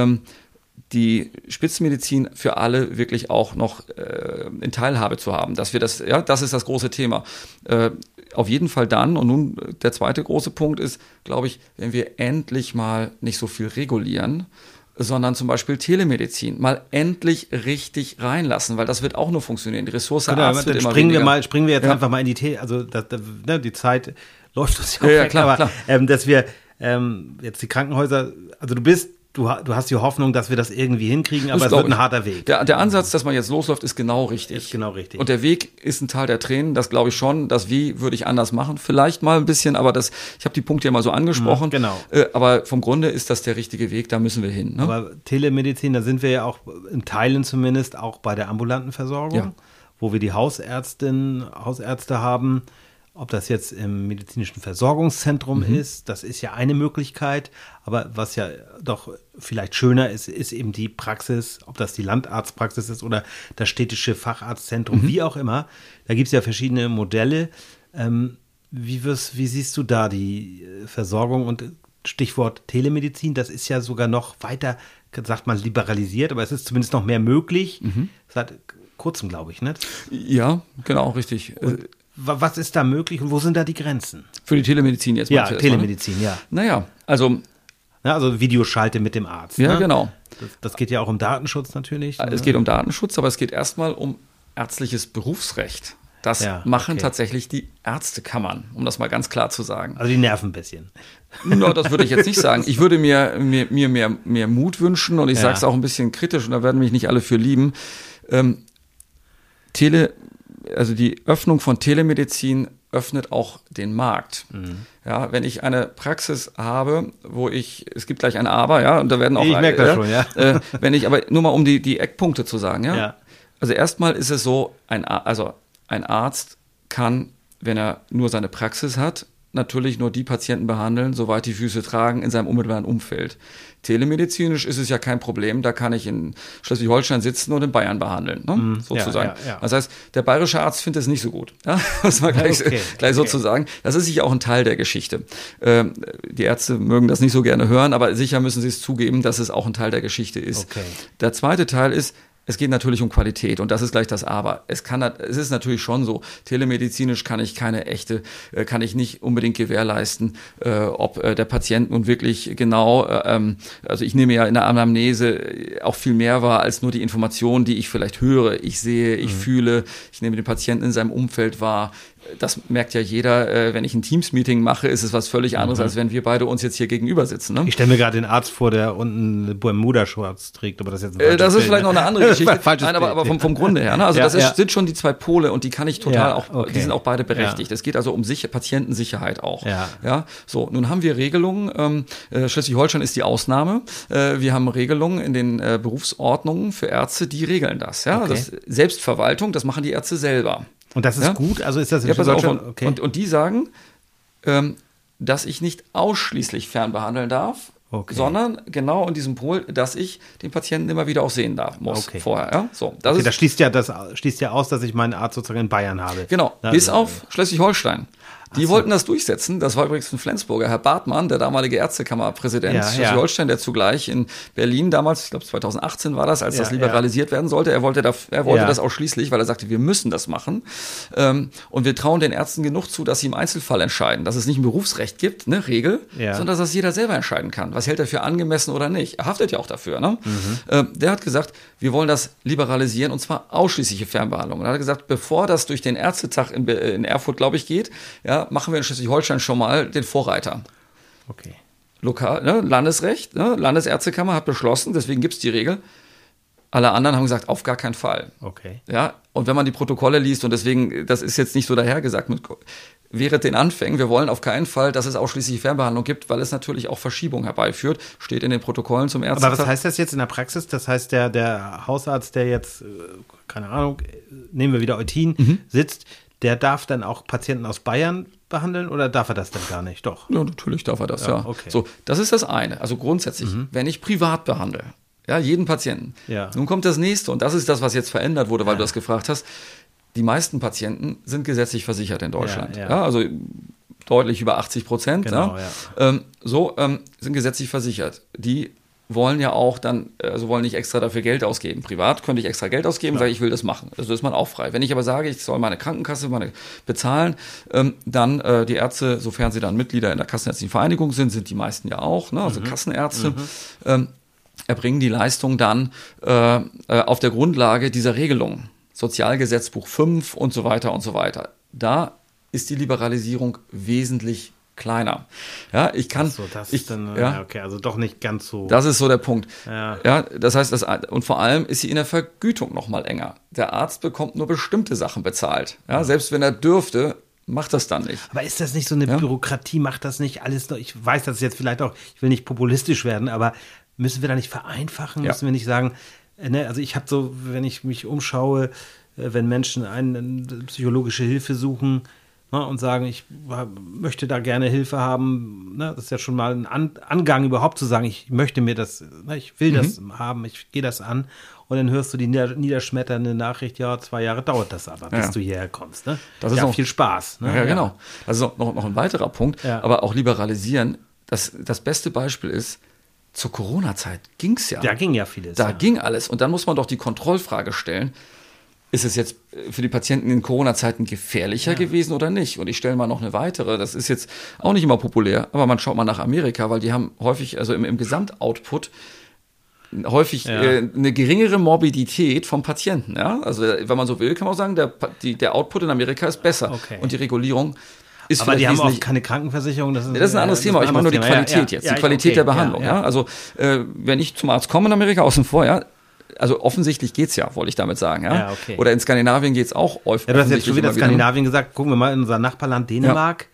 die Spitzenmedizin für alle wirklich auch noch in Teilhabe zu haben, dass wir das ist das große Thema. Auf jeden Fall dann, und nun der zweite große Punkt ist, glaube ich, wenn wir endlich mal nicht so viel regulieren, sondern zum Beispiel Telemedizin mal endlich richtig reinlassen, weil das wird auch nur funktionieren. Die Ressource Arzt wird immer weniger. Springen wir jetzt einfach mal in die Zeit läuft uns ja auch weg, klar. Dass wir jetzt die Krankenhäuser, also du hast die Hoffnung, dass wir das irgendwie hinkriegen, aber es wird ein harter Weg. Der Ansatz, dass man jetzt losläuft, ist genau richtig. Und der Weg ist ein Teil der Tränen, das glaube ich schon. Das Wie würde ich anders machen. Vielleicht mal ein bisschen, aber ich habe die Punkte ja mal so angesprochen. Genau. Aber vom Grunde ist das der richtige Weg, da müssen wir hin. Ne? Aber Telemedizin, da sind wir ja auch in Teilen zumindest auch bei der ambulanten Versorgung, wo wir die Hausärzte haben. Ob das jetzt im medizinischen Versorgungszentrum ist, das ist ja eine Möglichkeit. Aber was ja doch vielleicht schöner ist eben die Praxis, ob das die Landarztpraxis ist oder das städtische Facharztzentrum, wie auch immer. Da gibt es ja verschiedene Modelle. Wie siehst du da die Versorgung und Stichwort Telemedizin? Das ist ja sogar noch weiter, sagt man, liberalisiert, aber es ist zumindest noch mehr möglich. Seit kurzem, glaube ich, ne? Ja, genau, richtig. Und was ist da möglich und wo sind da die Grenzen? Für die Telemedizin jetzt? Ja, Telemedizin, ja. Naja, also Videoschalte mit dem Arzt. Ja, genau. Das geht ja auch um Datenschutz natürlich. Es geht um Datenschutz, aber es geht erstmal um ärztliches Berufsrecht. Das machen tatsächlich die Ärztekammern, um das mal ganz klar zu sagen. Also die nerven ein bisschen. No, das würde ich jetzt nicht sagen. Ich würde mir mehr Mut wünschen, und ich sage es auch ein bisschen kritisch, und da werden mich nicht alle für lieben. Also die Öffnung von Telemedizin öffnet auch den Markt. Ja, wenn ich eine Praxis habe, es gibt gleich ein Aber, und da werden auch... Ich merke das schon, wenn ich, aber nur mal um die Eckpunkte zu sagen, Also erstmal ist es so, ein Arzt kann, wenn er nur seine Praxis hat, natürlich nur die Patienten behandeln, soweit die Füße tragen, in seinem unmittelbaren Umfeld. Telemedizinisch ist es ja kein Problem, da kann ich in Schleswig-Holstein sitzen und in Bayern behandeln, ne? Sozusagen. Ja. Das heißt, der bayerische Arzt findet es nicht so gut, muss man gleich sozusagen. Das ist sicher auch ein Teil der Geschichte. Die Ärzte mögen das nicht so gerne hören, aber sicher müssen sie es zugeben, dass es auch einIl der Geschichte ist. Okay. Der zweite Teil ist, es geht natürlich um Qualität, und das ist gleich das Aber. Es ist natürlich schon so, telemedizinisch kann ich nicht unbedingt gewährleisten, ob der Patient nun wirklich genau, also ich nehme ja in der Anamnese auch viel mehr wahr als nur die Informationen, die ich vielleicht höre. Ich sehe, ich fühle, ich nehme den Patienten in seinem Umfeld wahr. Das merkt ja jeder, wenn ich ein Teams-Meeting mache, ist es was völlig anderes, als wenn wir beide uns jetzt hier gegenüber sitzen. Ne? Ich stelle mir gerade den Arzt vor, der unten eine Bermuda-Shorts trägt, aber das ist jetzt ein das ist vielleicht noch eine andere Geschichte. Nein, aber vom Grunde her. Ne? Also sind schon die zwei Pole, und die kann ich total die sind auch beide berechtigt. Es geht also um Patientensicherheit auch. Ja? So, nun haben wir Regelungen. Schleswig-Holstein ist die Ausnahme. Wir haben Regelungen in den Berufsordnungen für Ärzte, die regeln das. Ja? Das Selbstverwaltung, das machen die Ärzte selber. Und das ist gut? Also ist das in pass auf, okay. Und die sagen, dass ich nicht ausschließlich fernbehandeln darf, sondern genau in diesem Pol, dass ich den Patienten immer wieder auch sehen muss vorher. Ja? So, das schließt ja aus, dass ich meinen Arzt sozusagen in Bayern habe. Genau, bis auf Schleswig-Holstein. Die wollten das durchsetzen. Das war übrigens ein Flensburger, Herr Bartmann, der damalige Ärztekammerpräsident Schleswig-Holstein, der zugleich in Berlin damals, ich glaube 2018 war das, als das liberalisiert werden sollte. Er wollte das ausschließlich, weil er sagte, wir müssen das machen. Und wir trauen den Ärzten genug zu, dass sie im Einzelfall entscheiden, dass es nicht ein Berufsrecht gibt, eine Regel, sondern dass das jeder selber entscheiden kann. Was hält er für angemessen oder nicht? Er haftet ja auch dafür. Ne? Der hat gesagt, wir wollen das liberalisieren und zwar ausschließliche Fernbehandlung. Und er hat gesagt, bevor das durch den Ärztetag in Erfurt, glaube ich, geht, machen wir in Schleswig-Holstein schon mal den Vorreiter. Okay. Lokal, Landesrecht, Landesärztekammer hat beschlossen, deswegen gibt es die Regel. Alle anderen haben gesagt, auf gar keinen Fall. Okay. Ja, und wenn man die Protokolle liest, und deswegen, das ist jetzt nicht so dahergesagt, während den Anfängen, wir wollen auf keinen Fall, dass es ausschließlich Fernbehandlung gibt, weil es natürlich auch Verschiebung herbeiführt, steht in den Protokollen zum Ärztetag. Aber was heißt das jetzt in der Praxis? Das heißt, der Hausarzt, der jetzt, keine Ahnung, nehmen wir wieder Eutin, sitzt, der darf dann auch Patienten aus Bayern behandeln oder darf er das dann gar nicht? Doch. Ja, natürlich darf er das, ja. Okay. So, das ist das eine. Also grundsätzlich, wenn ich privat behandle, jeden Patienten. Ja. Nun kommt das nächste und das ist das, was jetzt verändert wurde, weil du das gefragt hast. Die meisten Patienten sind gesetzlich versichert in Deutschland. Ja, also deutlich über 80%. Genau, sind gesetzlich versichert. Die wollen ja auch dann, wollen nicht extra dafür Geld ausgeben. Privat könnte ich extra Geld ausgeben, sage ich will das machen. Also ist man auch frei. Wenn ich aber sage, ich soll meine Krankenkasse bezahlen, dann die Ärzte, sofern sie dann Mitglieder in der Kassenärztlichen Vereinigung sind die meisten ja auch, also Kassenärzte, erbringen die Leistung dann auf der Grundlage dieser Regelung. Sozialgesetzbuch 5 und so weiter und so weiter. Da ist die Liberalisierung wesentlich kleiner. Ja, ich kann. Ach so, das ist dann, okay, also doch nicht ganz so. Das ist so der Punkt. Ja. Das heißt, und vor allem ist sie in der Vergütung noch mal enger. Der Arzt bekommt nur bestimmte Sachen bezahlt. Ja, selbst wenn er dürfte, macht das dann nicht. Aber ist das nicht so eine Bürokratie? Macht das nicht alles noch? Ich weiß, dass es jetzt vielleicht auch, ich will nicht populistisch werden, aber müssen wir da nicht vereinfachen? Müssen wir nicht sagen, also ich habe so, wenn ich mich umschaue, wenn Menschen eine psychologische Hilfe suchen, und sagen, ich möchte da gerne Hilfe haben. Das ist ja schon mal ein Angang überhaupt zu sagen, ich möchte mir das, ich will das haben, ich gehe das an. Und dann hörst du die niederschmetternde Nachricht, 2 Jahre dauert das aber, bis du hierher kommst. Ne? Das ist auch viel Spaß. Ne? Ja, genau. Also noch ein weiterer Punkt, aber auch liberalisieren. Das beste Beispiel ist, zur Corona-Zeit ging es ja. Da ging ja vieles. Da ging alles. Und dann muss man doch die Kontrollfrage stellen, ist es jetzt für die Patienten in Corona-Zeiten gefährlicher gewesen oder nicht? Und ich stelle mal noch eine weitere, das ist jetzt auch nicht immer populär, aber man schaut mal nach Amerika, weil die haben häufig, also im Gesamtoutput, häufig eine geringere Morbidität vom Patienten. Ja? Also wenn man so will, kann man auch sagen, der Output in Amerika ist besser. Okay. Und die Regulierung ist aber die haben auch keine Krankenversicherung. Das ist ein anderes Thema. Ich meine nur die Qualität jetzt, die Qualität der Behandlung. Ja. Also wenn ich zum Arzt komme in Amerika, außen vor, also offensichtlich geht's ja, wollte ich damit sagen. Ja? Okay. Oder in Skandinavien geht's auch offensichtlich. Ja, du hast jetzt schon wieder Skandinavien gesagt. Gucken wir mal in unser Nachbarland Dänemark.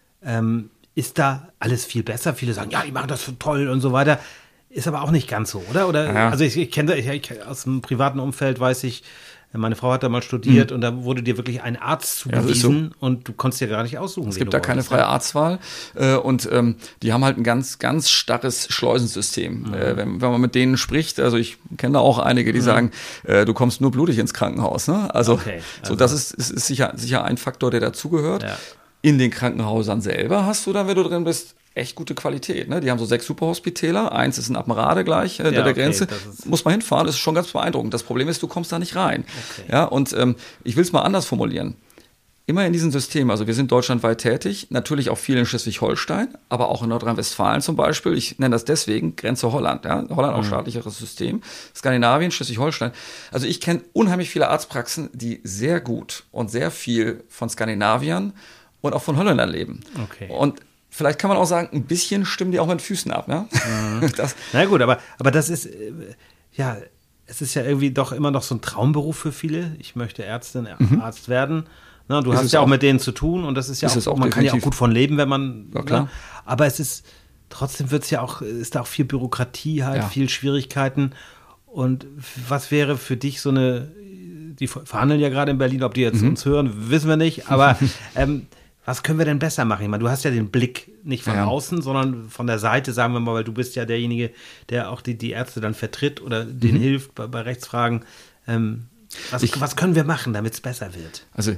Ist da alles viel besser? Viele sagen, die machen das so toll und so weiter. Ist aber auch nicht ganz so, oder? Also ich kenne aus dem privaten Umfeld, weiß ich, meine Frau hat da mal studiert und da wurde dir wirklich ein Arzt zugewiesen und du konntest dir gar nicht aussuchen. Es gibt da keine freie Arztwahl und die haben halt ein ganz, ganz starres Schleusensystem. Wenn man mit denen spricht, also ich kenne da auch einige, die sagen, du kommst nur blutig ins Krankenhaus. Ne? Also das ist sicher ein Faktor, der dazugehört. Ja. In den Krankenhäusern selber hast du dann, wenn du drin bist, echt gute Qualität. Ne? Die haben so 6 Superhospitäler. 1 ist in Appenrade gleich, der Grenze. Muss man hinfahren, das ist schon ganz beeindruckend. Das Problem ist, du kommst da nicht rein. Okay. Ja, und ich will es mal anders formulieren. Immer in diesem System, also wir sind deutschlandweit tätig, natürlich auch viel in Schleswig-Holstein, aber auch in Nordrhein-Westfalen zum Beispiel. Ich nenne das deswegen Grenze Holland. Ja? Holland auch staatlicheres System. Skandinavien, Schleswig-Holstein. Also ich kenne unheimlich viele Arztpraxen, die sehr gut und sehr viel von Skandinaviern und auch von Holländern leben. Okay. Und vielleicht kann man auch sagen, ein bisschen stimmen die auch mit Füßen ab. Ne? Na gut, aber das ist, es ist ja irgendwie doch immer noch so ein Traumberuf für viele. Ich möchte Ärztin, Arzt werden. Na, du hast ja auch mit denen zu tun und das ist ja auch, man kann ja auch gut von leben, wenn man, klar. Aber es ist, trotzdem ist da auch viel Bürokratie halt, viel Schwierigkeiten. Und was wäre für dich so die verhandeln ja gerade in Berlin, ob die jetzt uns hören, wissen wir nicht, aber Was können wir denn besser machen? Ich meine, du hast ja den Blick nicht von außen, sondern von der Seite, sagen wir mal, weil du bist ja derjenige, der auch die Ärzte dann vertritt oder denen hilft bei Rechtsfragen. Was können wir machen, damit es besser wird? Also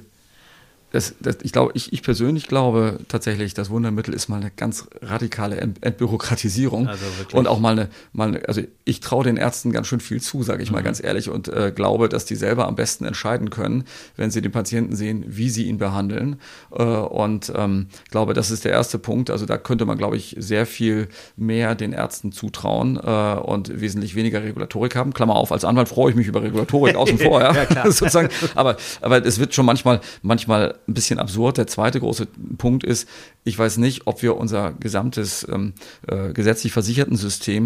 ich persönlich glaube tatsächlich, das Wundermittel ist mal eine ganz radikale Entbürokratisierung. Also wirklich. Und auch mal eine, also ich traue den Ärzten ganz schön viel zu, sage ich mal ganz ehrlich, und glaube, dass die selber am besten entscheiden können, wenn sie den Patienten sehen, wie sie ihn behandeln. Und glaube, das ist der erste Punkt. Also da könnte man, glaube ich, sehr viel mehr den Ärzten zutrauen und wesentlich weniger Regulatorik haben. Klammer auf, als Anwalt freue ich mich über Regulatorik außen vor, ja klar. Sozusagen. Aber es wird schon manchmal ein bisschen absurd. Der zweite große Punkt ist, ich weiß nicht, ob wir unser gesamtes gesetzlich versicherten System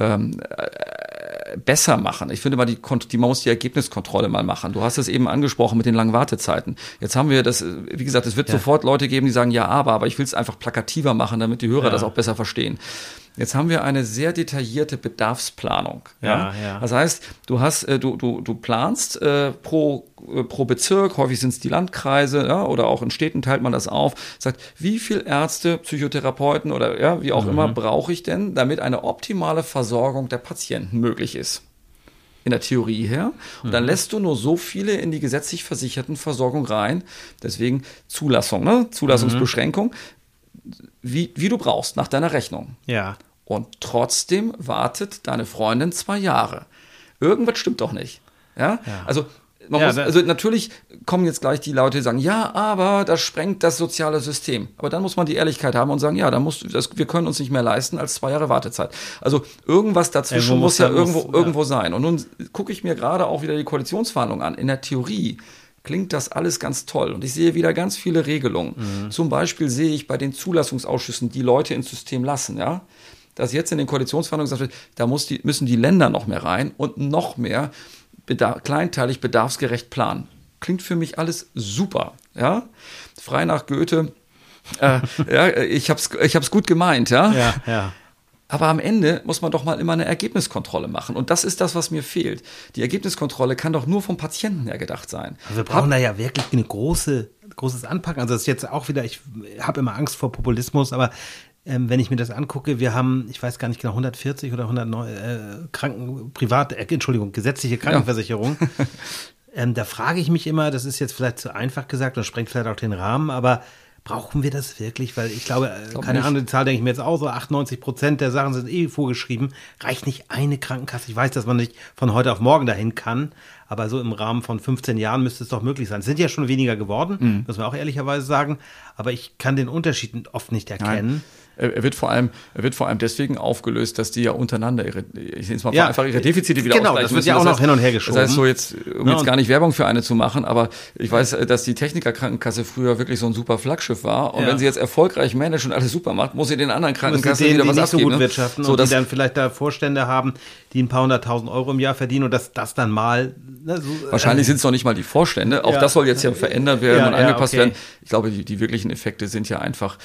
besser machen. Ich finde mal, man muss die Ergebniskontrolle mal machen. Du hast es eben angesprochen mit den langen Wartezeiten. Jetzt haben wir das, wie gesagt, es wird sofort Leute geben, die sagen, ja, aber ich will es einfach plakativer machen, damit die Hörer das auch besser verstehen. Jetzt haben wir eine sehr detaillierte Bedarfsplanung. Ja. Das heißt, du planst pro Bezirk, häufig sind es die Landkreise, oder auch in Städten teilt man das auf, sagt, wie viel Ärzte, Psychotherapeuten oder wie auch immer brauche ich denn, damit eine optimale Versorgung der Patienten möglich ist. In der Theorie her. Und dann lässt du nur so viele in die gesetzlich versicherten Versorgung rein. Deswegen Zulassung, Zulassungsbeschränkung. Wie du brauchst, nach deiner Rechnung. Ja. Und trotzdem wartet deine Freundin 2 Jahre. Irgendwas stimmt doch nicht. Ja? Also, natürlich kommen jetzt gleich die Leute, die sagen, ja, aber das sprengt das soziale System. Aber dann muss man die Ehrlichkeit haben und sagen, ja, wir können uns nicht mehr leisten als 2 Jahre Wartezeit. Also irgendwas dazwischen muss ja irgendwo sein. Und nun gucke ich mir gerade auch wieder die Koalitionsverhandlungen an. In der Theorie klingt das alles ganz toll. Und ich sehe wieder ganz viele Regelungen. Zum Beispiel sehe ich bei den Zulassungsausschüssen, die Leute ins System lassen, dass jetzt in den Koalitionsverhandlungen gesagt wird, da müssen die Länder noch mehr rein und noch mehr kleinteilig bedarfsgerecht planen. Klingt für mich alles super. Frei nach Goethe. Ich hab's gut gemeint. Ja. Aber am Ende muss man doch mal immer eine Ergebniskontrolle machen. Und das ist das, was mir fehlt. Die Ergebniskontrolle kann doch nur vom Patienten her gedacht sein. Also wir brauchen da ja wirklich eine großes Anpacken. Also das ist jetzt auch wieder, ich habe immer Angst vor Populismus, aber wenn ich mir das angucke, wir haben, ich weiß gar nicht genau, 140 oder 109 gesetzliche Krankenversicherung. Da frage ich mich immer, das ist jetzt vielleicht zu einfach gesagt und sprengt vielleicht auch den Rahmen, aber brauchen wir das wirklich? Weil ich glaube, keine Ahnung, die Zahl denke ich mir jetzt auch, so 98% der Sachen sind vorgeschrieben. Reicht nicht eine Krankenkasse? Ich weiß, dass man nicht von heute auf morgen dahin kann, aber so im Rahmen von 15 Jahren müsste es doch möglich sein. Es sind ja schon weniger geworden, muss man auch ehrlicherweise sagen, aber ich kann den Unterschied oft nicht erkennen. Nein. Er wird vor allem deswegen aufgelöst, dass die ja untereinander ihre Defizite wieder ausgleichen. Das wird ja auch noch hin und her geschoben. Das heißt um jetzt gar nicht Werbung für eine zu machen, aber ich weiß, dass die Technikerkrankenkasse früher wirklich so ein super Flaggschiff war. Und wenn sie jetzt erfolgreich managt und alles super macht, muss sie den anderen Krankenkassen wieder was abgeben. Die nicht so gut wirtschaften und die dann vielleicht da Vorstände haben, die ein paar 100.000 Euro im Jahr verdienen und das dann mal... Wahrscheinlich sind es noch nicht mal die Vorstände. Auch das soll jetzt ja verändert werden und angepasst werden. Ich glaube, die wirklichen Effekte sind ja einfach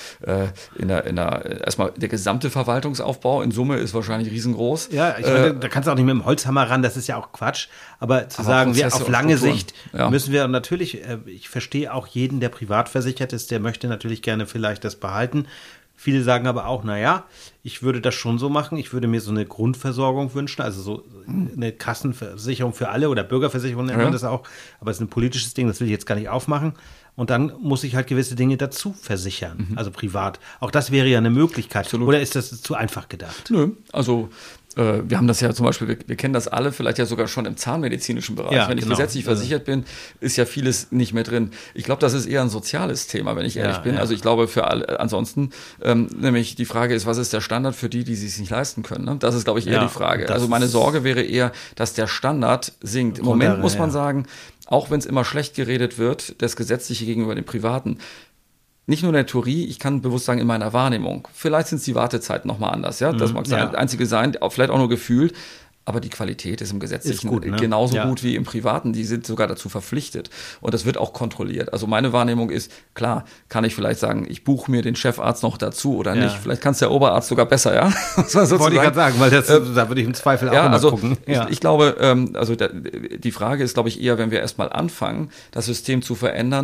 erstmal der gesamte Verwaltungsaufbau in Summe ist wahrscheinlich riesengroß. Ja, ich meine, da kannst du auch nicht mit dem Holzhammer ran, das ist ja auch Quatsch. Aber zu sagen, wir auf lange Sicht müssen wir, und natürlich, ich verstehe auch jeden, der privat versichert ist, der möchte natürlich gerne vielleicht das behalten. Viele sagen aber auch, ich würde das schon so machen, ich würde mir so eine Grundversorgung wünschen, also so eine Kassenversicherung für alle oder Bürgerversicherung nennt man das auch, aber es ist ein politisches Ding, das will ich jetzt gar nicht aufmachen. Und dann muss ich halt gewisse Dinge dazu versichern, also privat. Auch das wäre ja eine Möglichkeit. Absolut. Oder ist das zu einfach gedacht? Nö, also wir haben das ja zum Beispiel, wir kennen das alle, vielleicht ja sogar schon im zahnmedizinischen Bereich. Wenn ich gesetzlich versichert bin, ist ja vieles nicht mehr drin. Ich glaube, das ist eher ein soziales Thema, wenn ich ehrlich bin. Also ich glaube für alle, ansonsten, nämlich die Frage ist, was ist der Standard für die es sich nicht leisten können? Ne? Das ist, glaube ich, eher die Frage. Also meine Sorge wäre eher, dass der Standard sinkt. Im Moment muss man sagen, auch wenn es immer schlecht geredet wird, das Gesetzliche gegenüber dem Privaten, nicht nur in der Theorie, ich kann bewusst sagen, in meiner Wahrnehmung. Vielleicht sind die Wartezeiten nochmal anders, das mag das Einzige sein, vielleicht auch nur gefühlt, aber die Qualität ist im Gesetzlichen gut, genauso gut wie im Privaten. Die sind sogar dazu verpflichtet und das wird auch kontrolliert. Also meine Wahrnehmung ist, klar, kann ich vielleicht sagen, ich buche mir den Chefarzt noch dazu oder nicht. Vielleicht kann es der Oberarzt sogar besser, Wollte ich gerade sagen, weil da würde ich im Zweifel auch immer gucken. Ich glaube, die Frage ist, glaube ich, eher, wenn wir erstmal anfangen, das System zu verändern,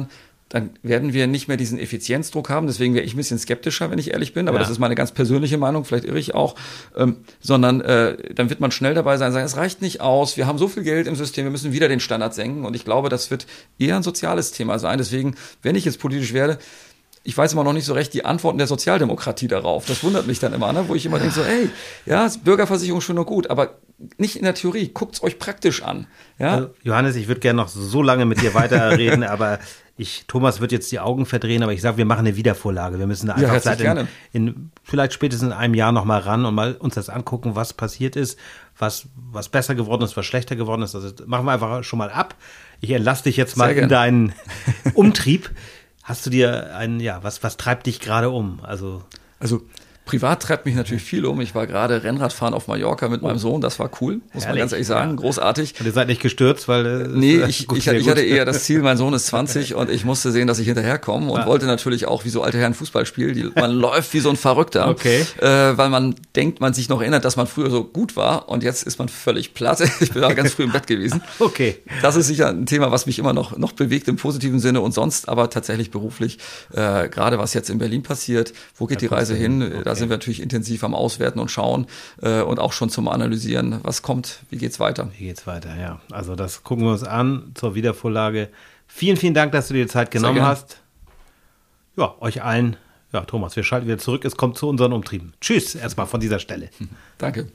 dann werden wir nicht mehr diesen Effizienzdruck haben. Deswegen wäre ich ein bisschen skeptischer, wenn ich ehrlich bin. Aber Ja. das ist meine ganz persönliche Meinung, vielleicht irre ich auch. Sondern dann wird man schnell dabei sein und sagen, es reicht nicht aus, wir haben so viel Geld im System, wir müssen wieder den Standard senken. Und ich glaube, das wird eher ein soziales Thema sein. Deswegen, wenn ich jetzt politisch werde, ich weiß immer noch nicht so recht die Antworten der Sozialdemokratie darauf. Das wundert mich dann immer, ne? Wo ich immer denke so, ey, ja, Bürgerversicherung schön und gut, aber nicht in der Theorie. Guckt's euch praktisch an. Ja? Also, Johannes, ich würde gerne noch so lange mit dir weiterreden, aber Thomas wird jetzt die Augen verdrehen, aber ich sage, wir machen eine Wiedervorlage. Wir müssen da einfach herzlich in vielleicht spätestens in einem Jahr noch mal ran und mal uns das angucken, was passiert ist, was besser geworden ist, was schlechter geworden ist. Also machen wir einfach schon mal ab. Ich entlasse dich jetzt mal in deinen Umtrieb. Hast du dir was treibt dich gerade um? Also privat treibt mich natürlich viel um. Ich war gerade Rennradfahren auf Mallorca mit meinem Sohn. Das war cool, muss man ganz ehrlich sagen. Großartig. Und ihr seid nicht gestürzt, weil... Nee, ich hatte eher das Ziel, mein Sohn ist 20 und ich musste sehen, dass ich hinterherkomme und wollte natürlich auch wie so alte Herren Fußball spielen. Man läuft wie so ein Verrückter, weil man denkt, man sich noch erinnert, dass man früher so gut war und jetzt ist man völlig platt. Ich bin aber ganz früh im Bett gewesen. Okay. Das ist sicher ein Thema, was mich immer noch bewegt im positiven Sinne und sonst aber tatsächlich beruflich, gerade was jetzt in Berlin passiert, wo geht die Reise hin? Da sind wir natürlich intensiv am Auswerten und schauen und auch schon zum Analysieren, was kommt, wie geht's weiter. Wie geht's weiter, ja. Also das gucken wir uns an zur Wiedervorlage. Vielen, vielen Dank, dass du dir die Zeit genommen hast. Ja, euch allen. Ja, Thomas, wir schalten wieder zurück. Es kommt zu unseren Umtrieben. Tschüss, erstmal von dieser Stelle. Danke.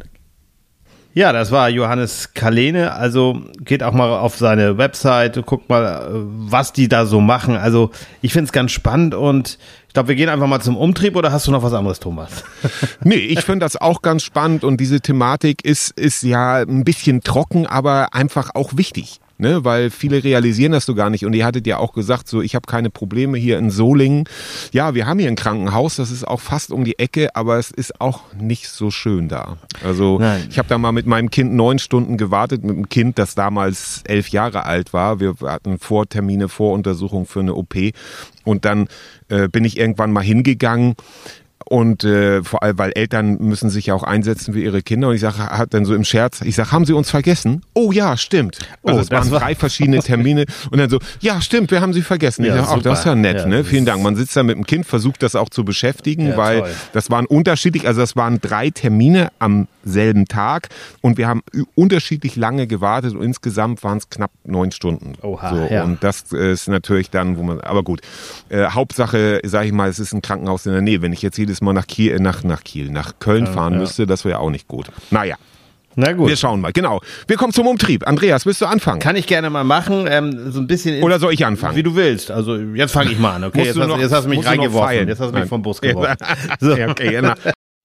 Ja, das war Johannes Kalene. Also geht auch mal auf seine Website, guckt mal, was die da so machen. Also ich finde es ganz spannend und ich glaube, wir gehen einfach mal zum Umtrieb oder hast du noch was anderes, Thomas? Nee, ich finde das auch ganz spannend und diese Thematik ist ja ein bisschen trocken, aber einfach auch wichtig. Ne, weil viele realisieren das so gar nicht. Und ihr hattet ja auch gesagt, so ich habe keine Probleme hier in Solingen. Ja, wir haben hier ein Krankenhaus, das ist auch fast um die Ecke, aber es ist auch nicht so schön da. Also ich habe da mal mit meinem Kind 9 Stunden gewartet, mit einem Kind, das damals 11 Jahre alt war. Wir hatten Vortermine, Voruntersuchung für eine OP. Und dann bin ich irgendwann mal hingegangen. Und vor allem, weil Eltern müssen sich ja auch einsetzen für ihre Kinder. Und ich sage, hat dann so im Scherz, haben Sie uns vergessen? Oh ja, stimmt. Also es waren 3 verschiedene Termine. Und dann so, ja, stimmt, wir haben Sie vergessen. Ja, ich sage, das ist ja nett, ne? Vielen Dank. Man sitzt da mit dem Kind, versucht das auch zu beschäftigen, weil toll. Das waren unterschiedlich, also das waren 3 Termine am selben Tag. Und wir haben unterschiedlich lange gewartet. Und insgesamt waren es knapp 9 Stunden. Oha, so, ja. Und das ist natürlich dann, aber gut. Hauptsache, sage ich mal, es ist ein Krankenhaus in der Nähe. Wenn ich jetzt jedes Mal nach Köln fahren müsste, das wäre auch nicht gut. Naja. Na gut. Wir schauen mal. Genau. Wir kommen zum Umtrieb. Andreas, willst du anfangen? Kann ich gerne mal machen. So ein bisschen. Oder soll ich anfangen? Wie du willst. Also jetzt fange ich mal an. Okay. Jetzt hast du mich reingeworfen. Jetzt hast du mich vom Bus geworfen. So. Okay, genau.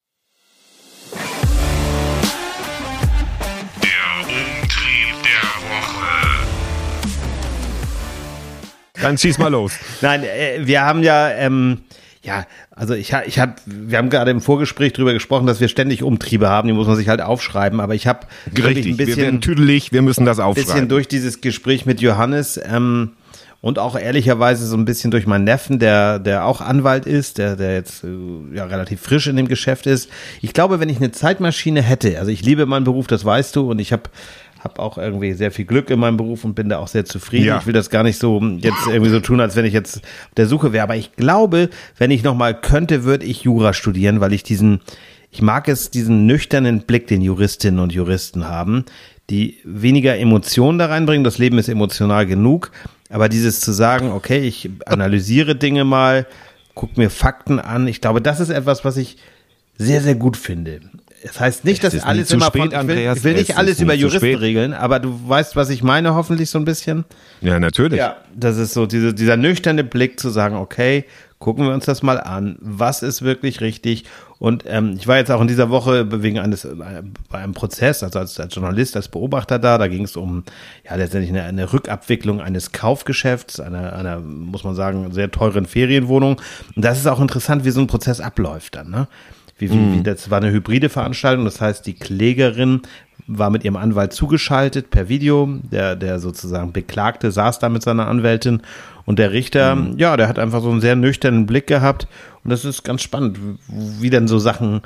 Dann schieß mal los. Nein, wir haben ja, also wir haben gerade im Vorgespräch drüber gesprochen, dass wir ständig Umtriebe haben, die muss man sich halt aufschreiben, aber ich habe richtig, ein bisschen, wir werden tüdelig, wir müssen das aufschreiben. Ein bisschen durch dieses Gespräch mit Johannes und auch ehrlicherweise so ein bisschen durch meinen Neffen, der auch Anwalt ist, der jetzt relativ frisch in dem Geschäft ist. Ich glaube, wenn ich eine Zeitmaschine hätte, also ich liebe meinen Beruf, das weißt du, und ich habe auch irgendwie sehr viel Glück in meinem Beruf und bin da auch sehr zufrieden. Ja. Ich will das gar nicht so jetzt irgendwie so tun, als wenn ich jetzt auf der Suche wäre. Aber ich glaube, wenn ich nochmal könnte, würde ich Jura studieren, weil ich mag es, diesen nüchternen Blick, den Juristinnen und Juristen haben, die weniger Emotionen da reinbringen. Das Leben ist emotional genug. Aber dieses zu sagen, okay, ich analysiere Dinge mal, gucke mir Fakten an. Ich glaube, das ist etwas, was ich sehr, sehr gut finde. Das heißt nicht, dass alles immer von, ich will nicht alles über Juristen regeln, aber du weißt, was ich meine, hoffentlich so ein bisschen. Ja, natürlich. Ja, das ist so dieser nüchterne Blick zu sagen, okay, gucken wir uns das mal an, was ist wirklich richtig. Und ich war jetzt auch in dieser Woche bei einem Prozess, also als Journalist, als Beobachter da ging es um letztendlich eine Rückabwicklung eines Kaufgeschäfts, einer, muss man sagen, sehr teuren Ferienwohnung. Und das ist auch interessant, wie so ein Prozess abläuft dann, ne? Das war eine hybride Veranstaltung, das heißt, die Klägerin war mit ihrem Anwalt zugeschaltet per Video, der sozusagen Beklagte saß da mit seiner Anwältin und der Richter, der hat einfach so einen sehr nüchternen Blick gehabt und das ist ganz spannend, wie denn so Sachen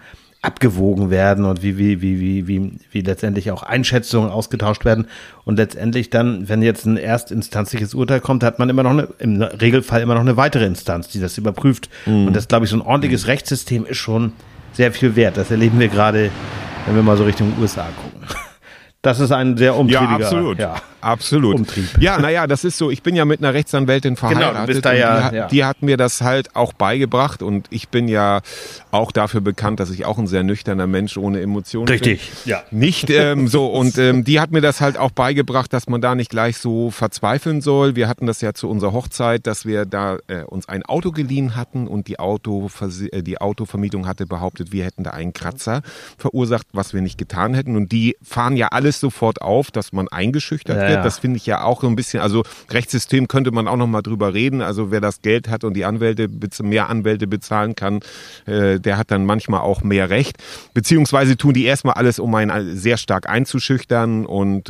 abgewogen werden und wie letztendlich auch Einschätzungen ausgetauscht werden. Und letztendlich dann, wenn jetzt ein erstinstanzliches Urteil kommt, hat man immer noch im Regelfall immer noch eine weitere Instanz, die das überprüft. Und das, glaube ich, so ein ordentliches Rechtssystem ist schon sehr viel wert. Das erleben wir gerade, wenn wir mal so Richtung USA gucken. Das ist ein sehr umtriebiger absolut. Umtrieb. Ja, naja, das ist so. Ich bin ja mit einer Rechtsanwältin verheiratet. Genau, du bist da die hat mir das halt auch beigebracht und ich bin ja auch dafür bekannt, dass ich auch ein sehr nüchterner Mensch ohne Emotionen bin. Richtig, ja. Nicht so und die hat mir das halt auch beigebracht, dass man da nicht gleich so verzweifeln soll. Wir hatten das ja zu unserer Hochzeit, dass wir da uns ein Auto geliehen hatten und die Autovermietung hatte behauptet, wir hätten da einen Kratzer verursacht, was wir nicht getan hätten und die fahren ja alles sofort auf, dass man eingeschüchtert wird. Das finde ich ja auch so ein bisschen, also Rechtssystem könnte man auch noch mal drüber reden. Also wer das Geld hat und die mehr Anwälte bezahlen kann, der hat dann manchmal auch mehr Recht. Beziehungsweise tun die erstmal alles, um einen sehr stark einzuschüchtern und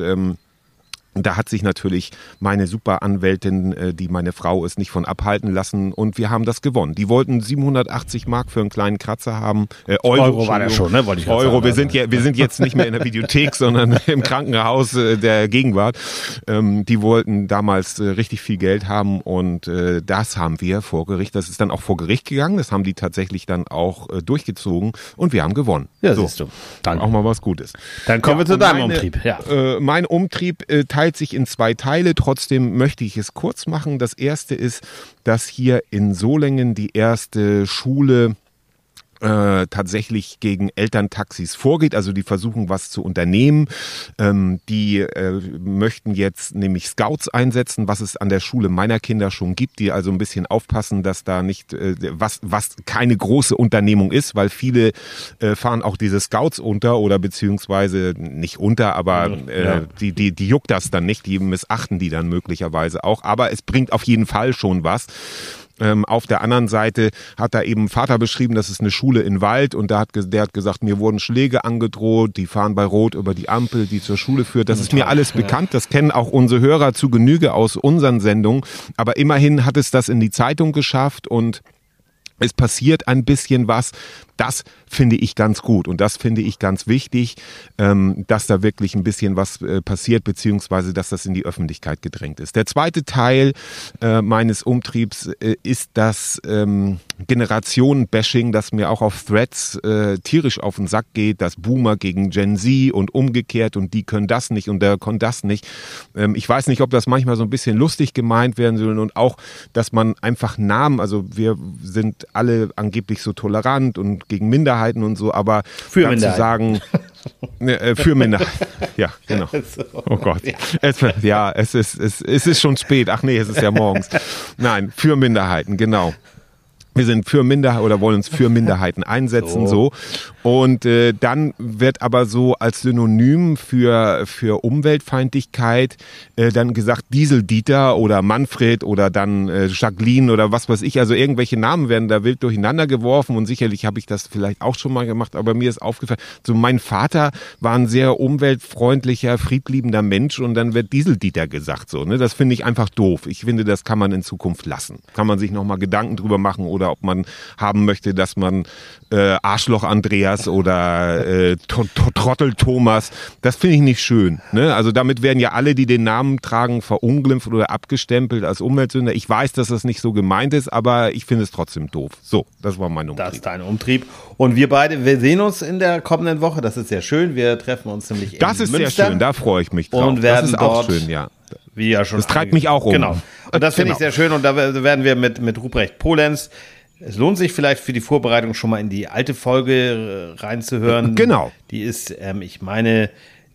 da hat sich natürlich meine super Anwältin, die meine Frau ist, nicht von abhalten lassen und wir haben das gewonnen. Die wollten 780 Mark für einen kleinen Kratzer haben. Euro war das schon, ne? Wollte ich Euro, sagen. wir sind jetzt nicht mehr in der Videothek, sondern im Krankenhaus der Gegenwart. Die wollten damals richtig viel Geld haben und das haben wir vor Gericht, das ist dann auch vor Gericht gegangen, das haben die tatsächlich dann auch durchgezogen und wir haben gewonnen. Ja, siehst du. Dann auch mal was Gutes. Dann kommen wir zu deinem Umtrieb. Ja. Mein Umtrieb teilt sich in 2 Teile, trotzdem möchte ich es kurz machen. Das erste ist, dass hier in Solingen die erste Schule tatsächlich gegen Elterntaxis vorgeht, also die versuchen was zu unternehmen. Die möchten jetzt nämlich Scouts einsetzen, was es an der Schule meiner Kinder schon gibt, die also ein bisschen aufpassen, dass da nicht was keine große Unternehmung ist, weil viele fahren auch diese Scouts unter oder beziehungsweise nicht unter, aber die juckt das dann nicht, die missachten die dann möglicherweise auch, aber es bringt auf jeden Fall schon was. Auf der anderen Seite hat da eben ein Vater beschrieben, das ist eine Schule in Wald und der hat gesagt, mir wurden Schläge angedroht, die fahren bei Rot über die Ampel, die zur Schule führt. Das ist mir alles bekannt, das kennen auch unsere Hörer zu Genüge aus unseren Sendungen, aber immerhin hat es das in die Zeitung geschafft und es passiert ein bisschen was. Das finde ich ganz gut und das finde ich ganz wichtig, dass da wirklich ein bisschen was passiert, beziehungsweise dass das in die Öffentlichkeit gedrängt ist. Der zweite Teil meines Umtriebs ist das Generationen-Bashing, das mir auch auf Threads tierisch auf den Sack geht, das Boomer gegen Gen Z und umgekehrt und die können das nicht und der kann das nicht. Ich weiß nicht, ob das manchmal so ein bisschen lustig gemeint werden soll und auch, dass man einfach Namen, also wir sind alle angeblich so tolerant und gegen Minderheiten und so, aber für Minderheiten. Zu sagen, für Minderheiten, ja, genau. Oh Gott, es ist schon spät, ach nee, es ist ja morgens. Nein, für Minderheiten, genau. Wir sind für Minderheiten oder wollen uns für Minderheiten einsetzen, so. Und dann wird aber so als Synonym für Umweltfeindlichkeit dann gesagt Diesel-Dieter oder Manfred oder dann Jacqueline oder was weiß ich. Also irgendwelche Namen werden da wild durcheinander geworfen und sicherlich habe ich das vielleicht auch schon mal gemacht, aber mir ist aufgefallen, so mein Vater war ein sehr umweltfreundlicher, friedliebender Mensch und dann wird Diesel-Dieter gesagt, so, ne? Das finde ich einfach doof. Ich finde, das kann man in Zukunft lassen. Kann man sich nochmal Gedanken drüber machen oder ob man haben möchte, dass man Arschloch Andreas oder Trottel Thomas, das finde ich nicht schön. Ne? Also damit werden ja alle, die den Namen tragen, verunglimpft oder abgestempelt als Umweltsünder. Ich weiß, dass das nicht so gemeint ist, aber ich finde es trotzdem doof. So, das war mein Umtrieb. Das ist dein Umtrieb. Und wir beide, wir sehen uns in der kommenden Woche. Das ist sehr schön. Wir treffen uns nämlich in Münster. Das ist sehr schön, da freue ich mich drauf. Und werden das ist auch schön, ja. Wie ja schon das treibt mich auch um. Genau. Und das finde ich sehr schön. Und da werden wir mit Ruprecht Polenz. Es lohnt sich vielleicht für die Vorbereitung schon mal in die alte Folge reinzuhören. Genau. Die ist, ich meine,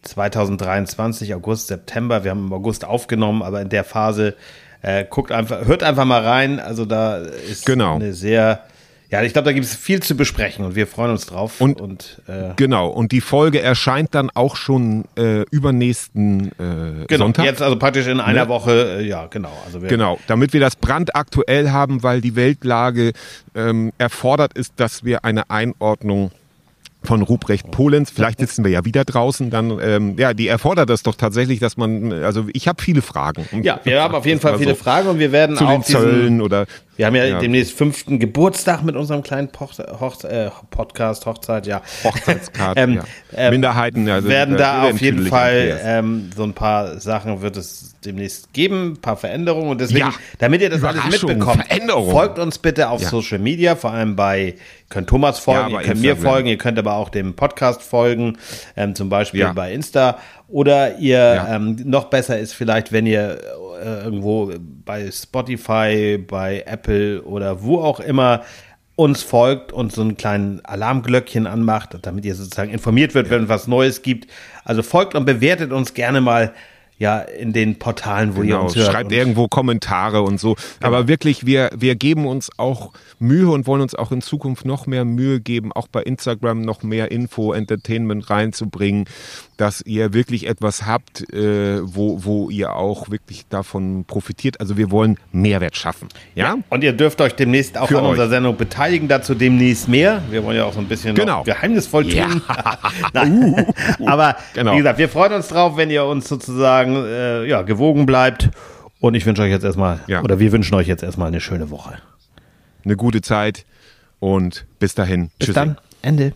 2023, August, September. Wir haben im August aufgenommen, aber in der Phase hört einfach mal rein. Also da ist eine sehr... Ja, ich glaube, da gibt es viel zu besprechen und wir freuen uns drauf. Genau, und die Folge erscheint dann auch schon übernächsten Sonntag. Jetzt also praktisch in einer Woche, ja, genau. Also genau, damit wir das brandaktuell haben, weil die Weltlage erfordert ist, dass wir eine Einordnung von Ruprecht Polenz, vielleicht sitzen wir ja wieder draußen, dann, die erfordert das doch tatsächlich, dass man, also ich habe viele Fragen. Ja, wir haben auf jeden Fall viele Fragen und wir werden zu auch den Zöllen oder Wir haben ja demnächst 5. Geburtstag mit unserem kleinen Podcast, Hochzeit, ja. Hochzeitskarte, Minderheiten, also werden da auf jeden Fall so ein paar Sachen wird es demnächst geben, ein paar Veränderungen und deswegen, damit ihr das alles mitbekommt, folgt uns bitte auf Social Media, vor allem ihr könnt Thomas folgen, ihr könnt mir folgen, ihr könnt aber auch dem Podcast folgen, zum Beispiel bei Insta. Oder ihr, noch besser ist vielleicht, wenn ihr irgendwo bei Spotify, bei Apple oder wo auch immer uns folgt und so einen kleinen Alarmglöckchen anmacht, damit ihr sozusagen informiert wird, wenn es was Neues gibt. Also folgt und bewertet uns gerne mal in den Portalen, wo ihr uns hört. Schreibt irgendwo Kommentare und so. Aber wirklich, wir geben uns auch Mühe und wollen uns auch in Zukunft noch mehr Mühe geben, auch bei Instagram noch mehr Info, Entertainment reinzubringen, dass ihr wirklich etwas habt, wo ihr auch wirklich davon profitiert. Also wir wollen Mehrwert schaffen. Ja? Und ihr dürft euch demnächst auch an unserer Sendung beteiligen, dazu demnächst mehr. Wir wollen ja auch so ein bisschen noch geheimnisvoll tun. Nein. Aber wie gesagt, wir freuen uns drauf, wenn ihr uns sozusagen gewogen bleibt. Und ich wünsche euch jetzt erstmal, oder wir wünschen euch jetzt erstmal eine schöne Woche. Eine gute Zeit und bis dahin. Bis dann. Ende.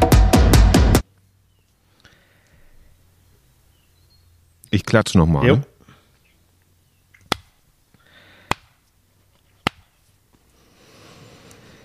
Ich klatsch nochmal.